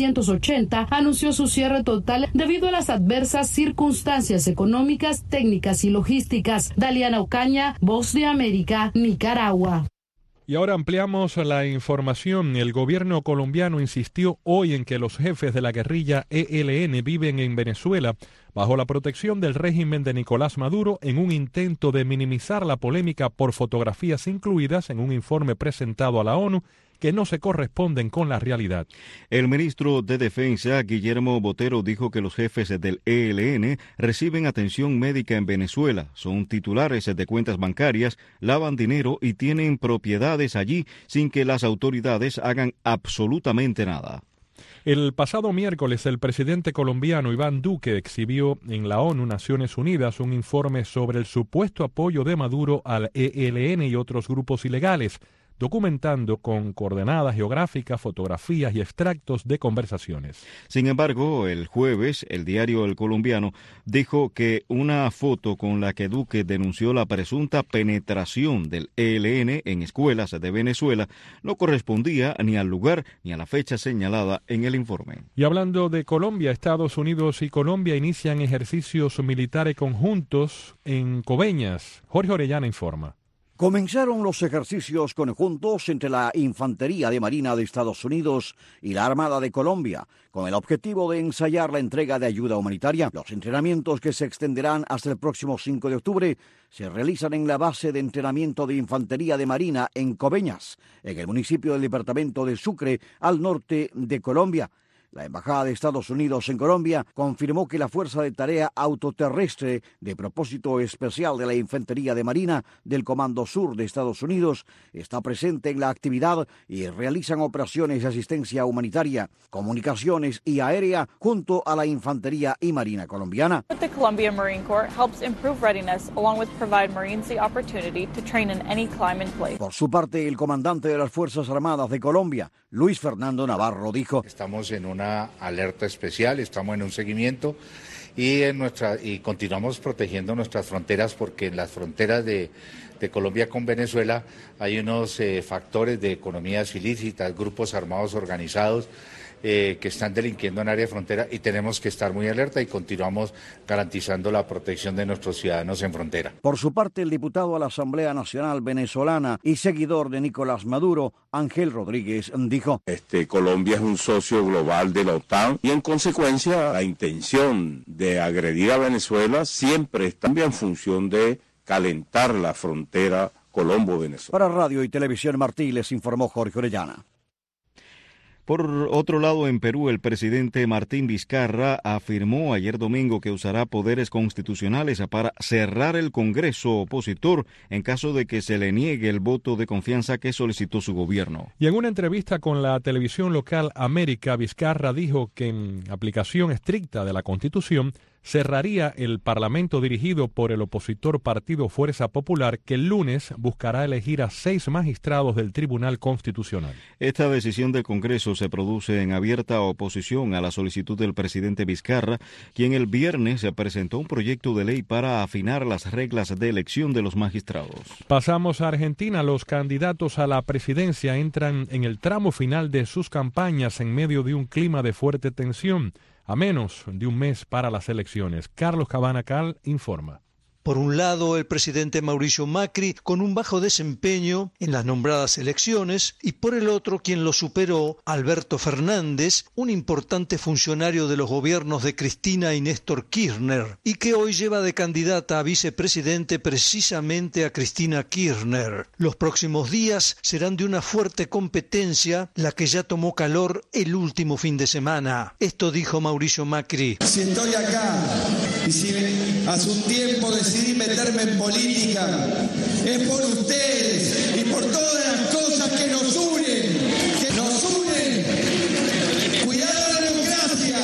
1980, anunció su cierre total debido a las adversas circunstancias económicas, técnicas y logísticas. Daliana Ocaña, Voz de América, Nicaragua. Y ahora ampliamos la información. El gobierno colombiano insistió hoy en que los jefes de la guerrilla ELN viven en Venezuela bajo la protección del régimen de Nicolás Maduro en un intento de minimizar la polémica por fotografías incluidas en un informe presentado a la ONU que no se corresponden con la realidad. El ministro de Defensa, Guillermo Botero, dijo que los jefes del ELN reciben atención médica en Venezuela, son titulares de cuentas bancarias, lavan dinero y tienen propiedades allí sin que las autoridades hagan absolutamente nada. El pasado miércoles, el presidente colombiano Iván Duque exhibió en la ONU Naciones Unidas un informe sobre el supuesto apoyo de Maduro al ELN y otros grupos ilegales, documentando con coordenadas geográficas, fotografías y extractos de conversaciones. Sin embargo, el jueves, el diario El Colombiano dijo que una foto con la que Duque denunció la presunta penetración del ELN en escuelas de Venezuela no correspondía ni al lugar ni a la fecha señalada en el informe. Y hablando de Colombia, Estados Unidos y Colombia inician ejercicios militares conjuntos en Coveñas. Jorge Orellana informa. Comenzaron los ejercicios conjuntos entre la Infantería de Marina de Estados Unidos y la Armada de Colombia, con el objetivo de ensayar la entrega de ayuda humanitaria. Los entrenamientos, que se extenderán hasta el próximo 5 de octubre, se realizan en la base de entrenamiento de Infantería de Marina en Coveñas, en el municipio del departamento de Sucre, al norte de Colombia. La Embajada de Estados Unidos en Colombia confirmó que la Fuerza de Tarea Autoterrestre de Propósito Especial de la Infantería de Marina del Comando Sur de Estados Unidos está presente en la actividad y realizan operaciones de asistencia humanitaria, comunicaciones y aérea junto a la Infantería y Marina colombiana. The Colombian Marine Corps helps improve readiness along with provide Marines the opportunity to train in any climate and place. Por su parte, el comandante de las Fuerzas Armadas de Colombia, Luis Fernando Navarro, dijo: Estamos en una alerta especial, estamos en un seguimiento y continuamos protegiendo nuestras fronteras, porque en las fronteras de Colombia con Venezuela hay unos factores de economías ilícitas, grupos armados organizados que están delinquiendo en área de frontera, y tenemos que estar muy alerta y continuamos garantizando la protección de nuestros ciudadanos en frontera. Por su parte, el diputado a la Asamblea Nacional venezolana y seguidor de Nicolás Maduro, Ángel Rodríguez, dijo: Colombia es un socio global de la OTAN y en consecuencia la intención de agredir a Venezuela siempre está en función de calentar la frontera Colombo-Venezuela. Para Radio y Televisión Martí les informó Jorge Orellana. Por otro lado, en Perú, el presidente Martín Vizcarra afirmó ayer domingo que usará poderes constitucionales para cerrar el Congreso opositor en caso de que se le niegue el voto de confianza que solicitó su gobierno. Y en una entrevista con la televisión local América, Vizcarra dijo que en aplicación estricta de la Constitución cerraría el Parlamento dirigido por el opositor Partido Fuerza Popular, que el lunes buscará elegir a 6 magistrados del Tribunal Constitucional. Esta decisión del Congreso se produce en abierta oposición a la solicitud del presidente Vizcarra, quien el viernes presentó un proyecto de ley para afinar las reglas de elección de los magistrados. Pasamos a Argentina. Los candidatos a la presidencia entran en el tramo final de sus campañas en medio de un clima de fuerte tensión, a menos de un mes para las elecciones. Carlos Cabana-Cal informa. Por un lado, el presidente Mauricio Macri, con un bajo desempeño en las nombradas elecciones, y por el otro, quien lo superó, Alberto Fernández, un importante funcionario de los gobiernos de Cristina y Néstor Kirchner, y que hoy lleva de candidata a vicepresidente precisamente a Cristina Kirchner. Los próximos días serán de una fuerte competencia, la que ya tomó calor el último fin de semana. Esto dijo Mauricio Macri. Si estoy acá y si hace un tiempo decidí meterme en política, es por ustedes y por todas las cosas que nos unen, cuidar la democracia,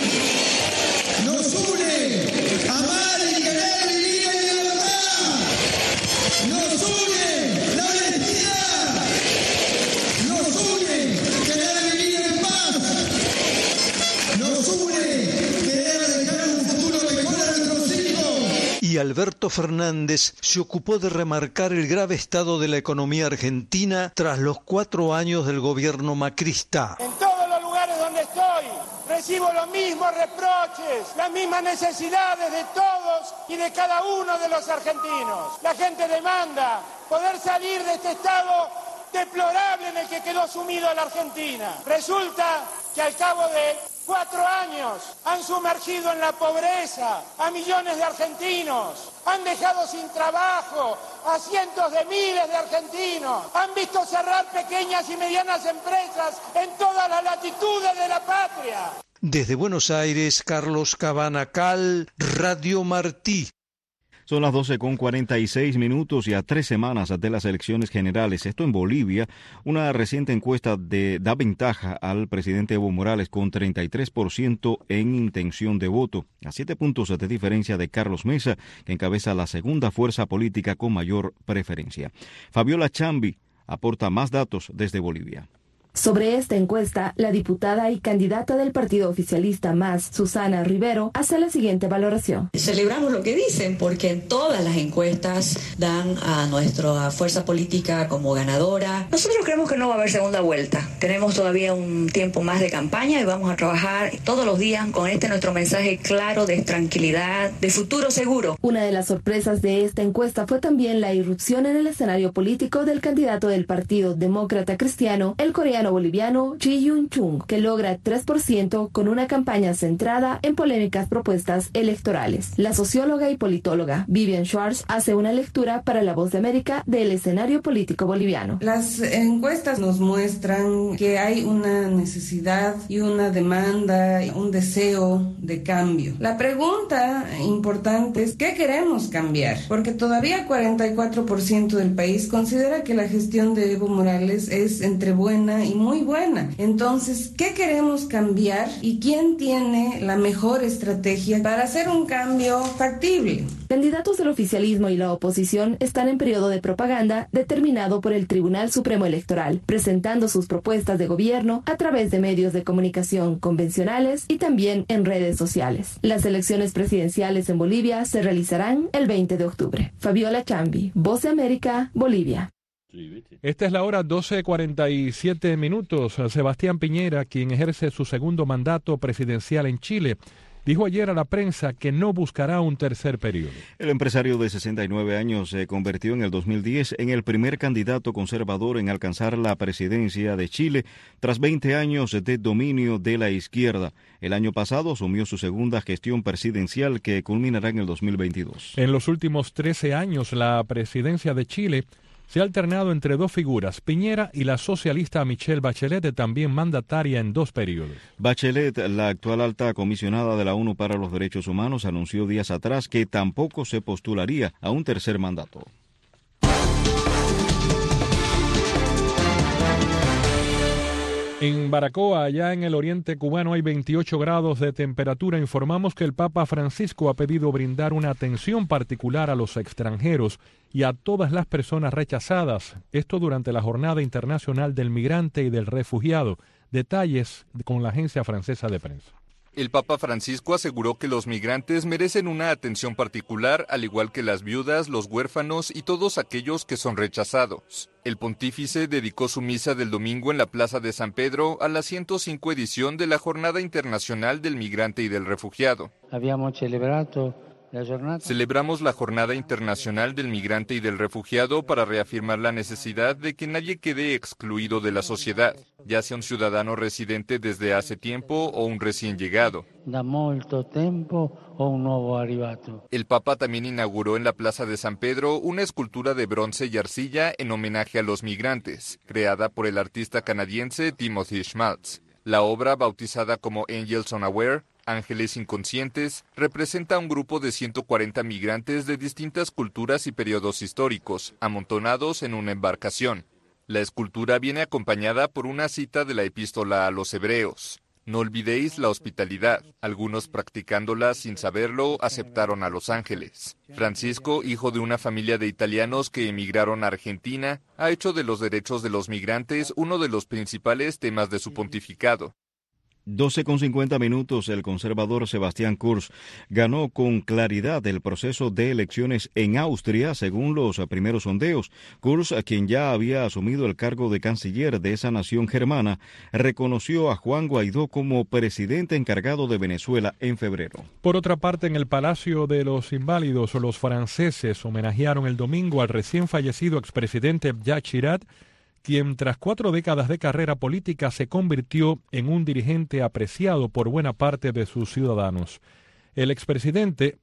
nos une amar y querer vivir en libertad, nos une la honestidad, nos une querer vivir en paz, nos une querer dejar un futuro mejor a nuestros hijos. Y Alberto Fernández se ocupó de remarcar el grave estado de la economía argentina tras los 4 años del gobierno macrista. En todos los lugares donde estoy, recibo los mismos reproches, las mismas necesidades de todos y de cada uno de los argentinos. La gente demanda poder salir de este estado deplorable en el que quedó sumido la Argentina. Resulta que al cabo de 4 años han sumergido en la pobreza a millones de argentinos, han dejado sin trabajo a cientos de miles de argentinos, han visto cerrar pequeñas y medianas empresas en todas las latitudes de la patria. Desde Buenos Aires, Carlos Cabana-Cal, Radio Martí. Son las 12:46 y a 3 semanas de las elecciones generales. Esto en Bolivia, una reciente encuesta da ventaja al presidente Evo Morales con 33% en intención de voto, a 7 puntos de diferencia de Carlos Mesa, que encabeza la segunda fuerza política con mayor preferencia. Fabiola Chambi aporta más datos desde Bolivia. Sobre esta encuesta, la diputada y candidata del partido oficialista MAS, Susana Rivero, hace la siguiente valoración. Celebramos lo que dicen, porque en todas las encuestas dan a nuestra fuerza política como ganadora. Nosotros creemos que no va a haber segunda vuelta. Tenemos todavía un tiempo más de campaña y vamos a trabajar todos los días con nuestro mensaje claro de tranquilidad, de futuro seguro. Una de las sorpresas de esta encuesta fue también la irrupción en el escenario político del candidato del Partido Demócrata Cristiano, el coreano boliviano Chi Yun-chung, que logra 3% con una campaña centrada en polémicas propuestas electorales. La socióloga y politóloga Vivian Schwartz hace una lectura para La Voz de América del escenario político boliviano. Las encuestas nos muestran que hay una necesidad y una demanda, un deseo de cambio. La pregunta importante es ¿qué queremos cambiar? Porque todavía 44% del país considera que la gestión de Evo Morales es entre buena y muy buena. Entonces, ¿qué queremos cambiar y quién tiene la mejor estrategia para hacer un cambio factible? Candidatos del oficialismo y la oposición están en periodo de propaganda determinado por el Tribunal Supremo Electoral, presentando sus propuestas de gobierno a través de medios de comunicación convencionales y también en redes sociales. Las elecciones presidenciales en Bolivia se realizarán el 20 de octubre. Fabiola Chambi, Voz de América, Bolivia. Esta es la hora 12:47. Sebastián Piñera, quien ejerce su segundo mandato presidencial en Chile, dijo ayer a la prensa que no buscará un tercer periodo. El empresario de 69 años se convirtió en el 2010 en el primer candidato conservador en alcanzar la presidencia de Chile tras 20 años de dominio de la izquierda. El año pasado asumió su segunda gestión presidencial que culminará en el 2022. En los últimos 13 años, la presidencia de Chile se ha alternado entre dos figuras, Piñera y la socialista Michelle Bachelet, también mandataria en 2 periodos. Bachelet, la actual alta comisionada de la ONU para los Derechos Humanos, anunció días atrás que tampoco se postularía a un tercer mandato. En Baracoa, allá en el oriente cubano, hay 28 grados de temperatura. Informamos que el Papa Francisco ha pedido brindar una atención particular a los extranjeros y a todas las personas rechazadas. Esto durante la Jornada Internacional del Migrante y del Refugiado. Detalles con la agencia francesa de prensa. El Papa Francisco aseguró que los migrantes merecen una atención particular, al igual que las viudas, los huérfanos y todos aquellos que son rechazados. El pontífice dedicó su misa del domingo en la Plaza de San Pedro a la 105 edición de la Jornada Internacional del Migrante y del Refugiado. Celebramos la Jornada Internacional del Migrante y del Refugiado para reafirmar la necesidad de que nadie quede excluido de la sociedad, ya sea un ciudadano residente desde hace tiempo o un recién llegado. El Papa también inauguró en la Plaza de San Pedro una escultura de bronce y arcilla en homenaje a los migrantes, creada por el artista canadiense Timothy Schmaltz. La obra, bautizada como Angels Unaware, Ángeles Inconscientes, representa a un grupo de 140 migrantes de distintas culturas y periodos históricos, amontonados en una embarcación. La escultura viene acompañada por una cita de la Epístola a los Hebreos. No olvidéis la hospitalidad. Algunos, practicándola sin saberlo, aceptaron a los ángeles. Francisco, hijo de una familia de italianos que emigraron a Argentina, ha hecho de los derechos de los migrantes uno de los principales temas de su pontificado. 12:50 el conservador Sebastián Kurz ganó con claridad el proceso de elecciones en Austria según los primeros sondeos. Kurz, quien ya había asumido el cargo de canciller de esa nación germana, reconoció a Juan Guaidó como presidente encargado de Venezuela en febrero. Por otra parte, en el Palacio de los Inválidos, los franceses homenajearon el domingo al recién fallecido expresidente Jacques Chirac, quien tras 4 décadas de carrera política se convirtió en un dirigente apreciado por buena parte de sus ciudadanos. El expresidente,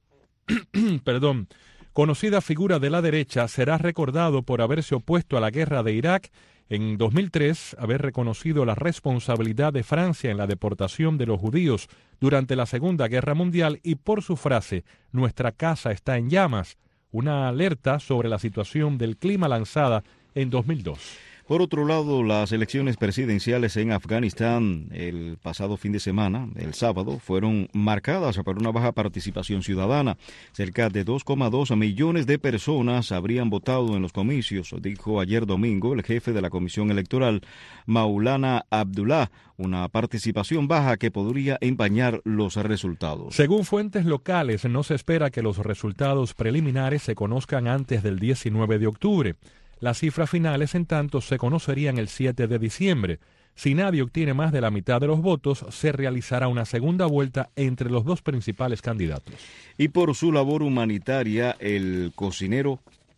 conocida figura de la derecha, será recordado por haberse opuesto a la guerra de Irak, en 2003 haber reconocido la responsabilidad de Francia en la deportación de los judíos durante la Segunda Guerra Mundial y por su frase «Nuestra casa está en llamas», una alerta sobre la situación del clima lanzada en 2002. Por otro lado, las elecciones presidenciales en Afganistán el pasado fin de semana, el sábado, fueron marcadas por una baja participación ciudadana. Cerca de 2,2 millones de personas habrían votado en los comicios, dijo ayer domingo el jefe de la Comisión Electoral, Maulana Abdullah, una participación baja que podría empañar los resultados. Según fuentes locales, no se espera que los resultados preliminares se conozcan antes del 19 de octubre. Las cifras finales, en tanto, se conocerían el 7 de diciembre. Si nadie obtiene más de la mitad de los votos, se realizará una segunda vuelta entre los dos principales candidatos. Y por su labor humanitaria, el cocinero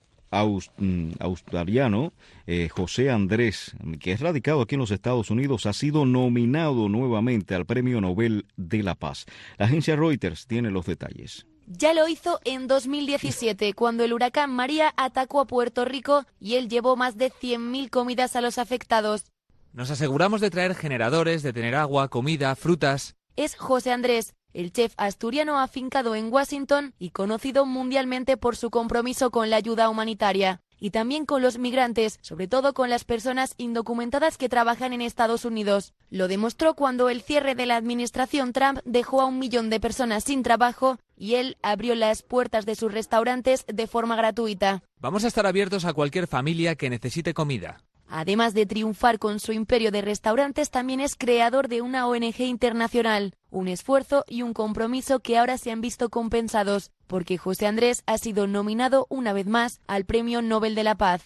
australiano José Andrés, que es radicado aquí en los Estados Unidos, ha sido nominado nuevamente al Premio Nobel de la Paz. La agencia Reuters tiene los detalles. Ya lo hizo en 2017, cuando el huracán María atacó a Puerto Rico y él llevó más de 100.000 comidas a los afectados. Nos aseguramos de traer generadores, de tener agua, comida, frutas. Es José Andrés, el chef asturiano afincado en Washington y conocido mundialmente por su compromiso con la ayuda humanitaria. Y también con los migrantes, sobre todo con las personas indocumentadas que trabajan en Estados Unidos. Lo demostró cuando el cierre de la administración Trump dejó a 1 millón de personas sin trabajo y él abrió las puertas de sus restaurantes de forma gratuita. Vamos a estar abiertos a cualquier familia que necesite comida. Además de triunfar con su imperio de restaurantes, también es creador de una ONG internacional, un esfuerzo y un compromiso que ahora se han visto compensados, porque José Andrés ha sido nominado una vez más al Premio Nobel de la Paz.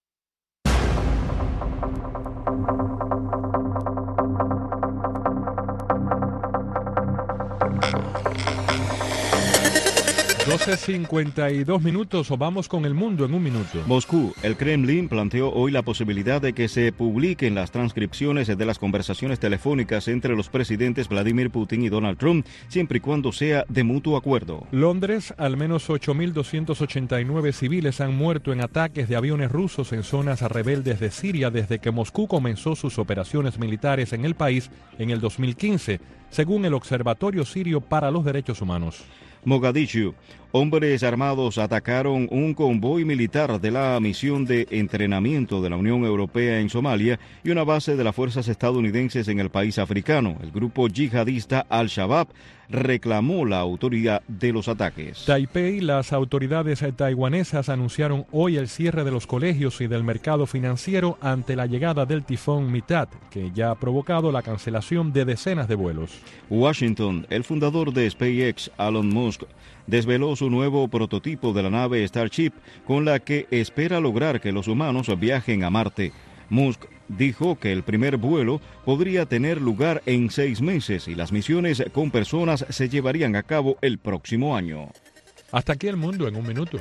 $12:52, vamos con el mundo en un minuto. Moscú, el Kremlin planteó hoy la posibilidad de que se publiquen las transcripciones de las conversaciones telefónicas entre los presidentes Vladimir Putin y Donald Trump, siempre y cuando sea de mutuo acuerdo. Londres, al menos 8.289 civiles han muerto en ataques de aviones rusos en zonas rebeldes de Siria desde que Moscú comenzó sus operaciones militares en el país en el 2015, según el Observatorio Sirio para los Derechos Humanos. Mogadiscio. Hombres armados atacaron un convoy militar de la misión de entrenamiento de la Unión Europea en Somalia y una base de las fuerzas estadounidenses en el país africano. El grupo yihadista Al-Shabaab reclamó la autoría de los ataques. Taipei, las autoridades taiwanesas anunciaron hoy el cierre de los colegios y del mercado financiero ante la llegada del tifón Mitad, que ya ha provocado la cancelación de decenas de vuelos. Washington, el fundador de SpaceX, Elon Musk, desveló su nuevo prototipo de la nave Starship, con la que espera lograr que los humanos viajen a Marte. Musk dijo que el primer vuelo podría tener lugar en 6 meses y las misiones con personas se llevarían a cabo el próximo año. Hasta aquí el mundo en un minuto.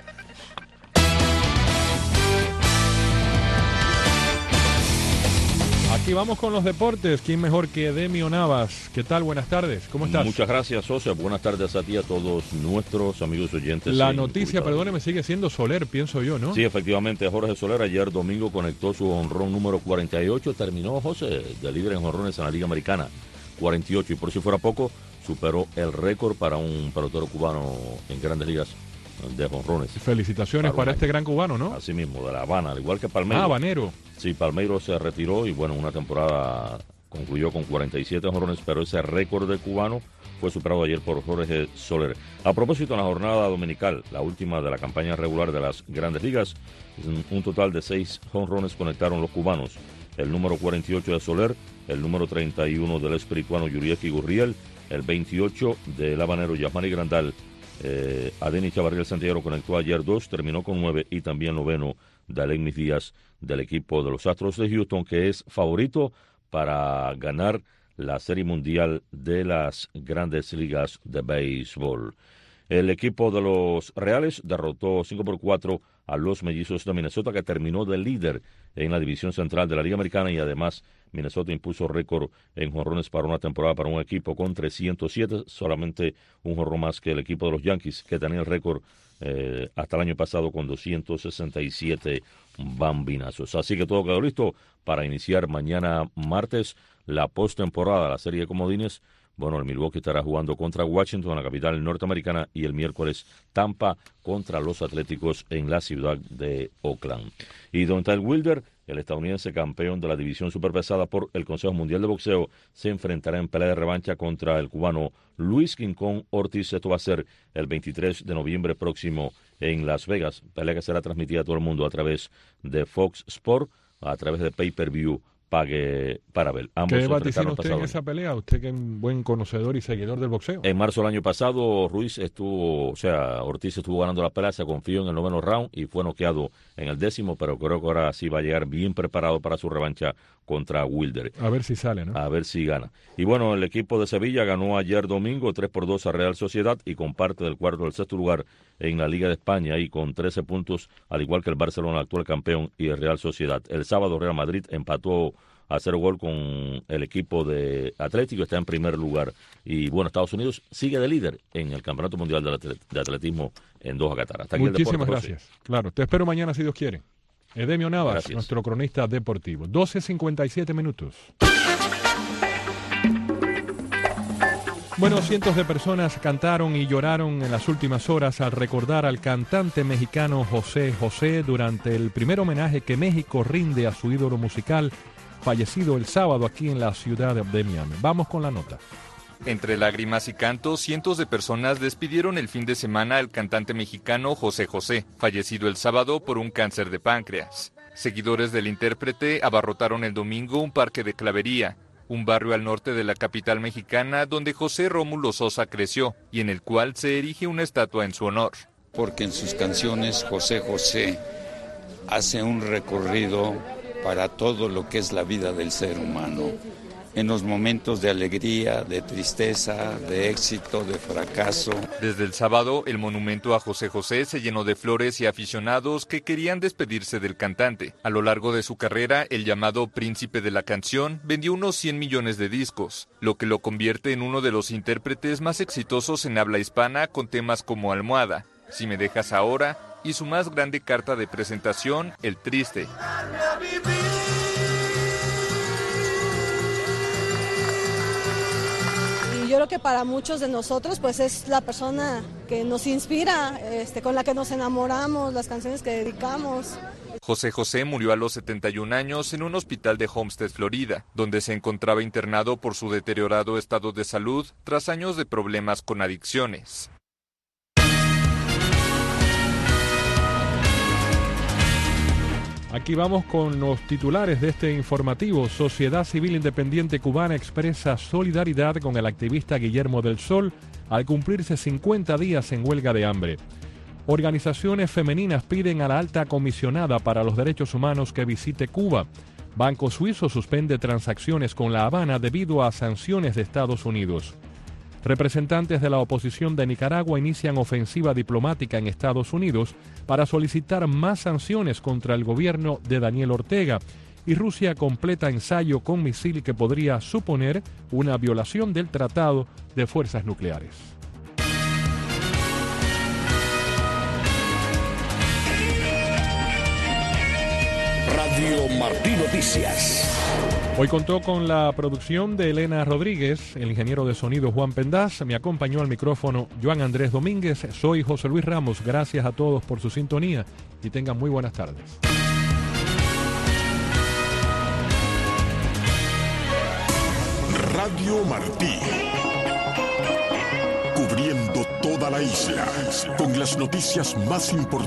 Aquí vamos con los deportes. ¿Quién mejor que Edemio Navas? ¿Qué tal? Buenas tardes. ¿Cómo estás? Muchas gracias, José. Buenas tardes a ti y a todos nuestros amigos oyentes. La noticia, perdóneme, sigue siendo Soler, pienso yo, ¿no? Sí, efectivamente. Jorge Soler ayer domingo conectó su jonrón número 48. Terminó, José, de líder en jonrones en la Liga Americana. 48. Y por si fuera poco, superó el récord para un pelotero cubano en Grandes Ligas de jonrones. Felicitaciones para este gran cubano, ¿no? Así mismo, de La Habana, al igual que Palmeiro. Ah, habanero. Sí, Palmeiro se retiró y bueno, una temporada concluyó con 47 jonrones, pero ese récord de cubano fue superado ayer por Jorge Soler. A propósito, en la jornada dominical, la última de la campaña regular de las Grandes Ligas, un total de 6 jonrones conectaron los cubanos. El número 48 de Soler, el número 31 del espirituano Yurieki Gurriel, el 28 del habanero Yasmani Grandal. Adenis Chavarriel Santiago conectó ayer 2, terminó con 9 y también noveno de Alexis Díaz del equipo de los Astros de Houston, que es favorito para ganar la Serie Mundial de las Grandes Ligas de Béisbol. El equipo de los Reales derrotó 5-4 a los Mellizos de Minnesota, que terminó de líder en la división central de la Liga Americana, y además Minnesota impuso récord en jonrones para una temporada para un equipo con 307, solamente un jonrón más que el equipo de los Yankees, que tenía el récord hasta el año pasado con 267 bambinazos. Así que todo quedó listo para iniciar mañana martes la postemporada, la serie de comodines. Bueno, el Milwaukee estará jugando contra Washington, la capital norteamericana, y el miércoles Tampa contra los Atléticos en la ciudad de Oakland. Y Deontay Wilder, el estadounidense campeón de la división superpesada por el Consejo Mundial de Boxeo, se enfrentará en pelea de revancha contra el cubano Luis King Kong Ortiz. Esto va a ser el 23 de noviembre próximo en Las Vegas. Pelea que será transmitida a todo el mundo a través de Fox Sport, a través de Pay-Per-View Pague para ver. ¿Qué vaticina usted en esa pelea? Usted que es un buen conocedor y seguidor del boxeo. En marzo del año pasado, Ortiz estuvo ganando la pelea, se confió en el 9º round y fue noqueado en el 10º, pero creo que ahora sí va a llegar bien preparado para su revancha contra Wilder. A ver si sale, ¿no? A ver si gana. Y bueno, el equipo de Sevilla ganó ayer domingo 3-2 a Real Sociedad y comparte del cuarto al sexto lugar en la Liga de España y con 13 puntos, al igual que el Barcelona, actual campeón, y el Real Sociedad. El sábado Real Madrid empató a 0 gol con el equipo de Atlético, está en primer lugar. Y bueno, Estados Unidos sigue de líder en el Campeonato Mundial de Atletismo en Doha, Qatar. Hasta aquí. Muchísimas gracias. Claro, te espero mañana si Dios quiere. Edemio Navas, gracias. Nuestro cronista deportivo. 12:57 minutos. Bueno, cientos de personas cantaron y lloraron en las últimas horas al recordar al cantante mexicano José José durante el primer homenaje que México rinde a su ídolo musical, fallecido el sábado aquí en la ciudad de Miami. Vamos con la nota. Entre lágrimas y cantos, cientos de personas despidieron el fin de semana al cantante mexicano José José, fallecido el sábado por un cáncer de páncreas. Seguidores del intérprete abarrotaron el domingo un parque de Clavería, un barrio al norte de la capital mexicana donde José Rómulo Sosa creció y en el cual se erige una estatua en su honor. Porque en sus canciones José José hace un recorrido para todo lo que es la vida del ser humano, en los momentos de alegría, de tristeza, de éxito, de fracaso. Desde el sábado, el monumento a José José se llenó de flores y aficionados que querían despedirse del cantante. A lo largo de su carrera, el llamado príncipe de la canción vendió unos 100 millones de discos, lo que lo convierte en uno de los intérpretes más exitosos en habla hispana, con temas como Almohada, Si me dejas ahora, y su más grande carta de presentación, El Triste. yo creo que para muchos de nosotros pues es la persona que nos inspira, con la que nos enamoramos, las canciones que dedicamos. José José murió a los 71 años en un hospital de Homestead, Florida, donde se encontraba internado por su deteriorado estado de salud tras años de problemas con adicciones. Aquí vamos con los titulares de este informativo. Sociedad Civil Independiente Cubana expresa solidaridad con el activista Guillermo del Sol al cumplirse 50 días en huelga de hambre. Organizaciones femeninas piden a la alta comisionada para los derechos humanos que visite Cuba. Banco Suizo suspende transacciones con La Habana debido a sanciones de Estados Unidos. Representantes de la oposición de Nicaragua inician ofensiva diplomática en Estados Unidos para solicitar más sanciones contra el gobierno de Daniel Ortega. Y Rusia completa ensayo con misil que podría suponer una violación del Tratado de Fuerzas Nucleares. Radio Martí Noticias. Hoy contó con la producción de Elena Rodríguez, el ingeniero de sonido Juan Pendaz, me acompañó al micrófono Joan Andrés Domínguez, soy José Luis Ramos, gracias a todos por su sintonía y tengan muy buenas tardes. Radio Martí, cubriendo toda la isla, con las noticias más importantes.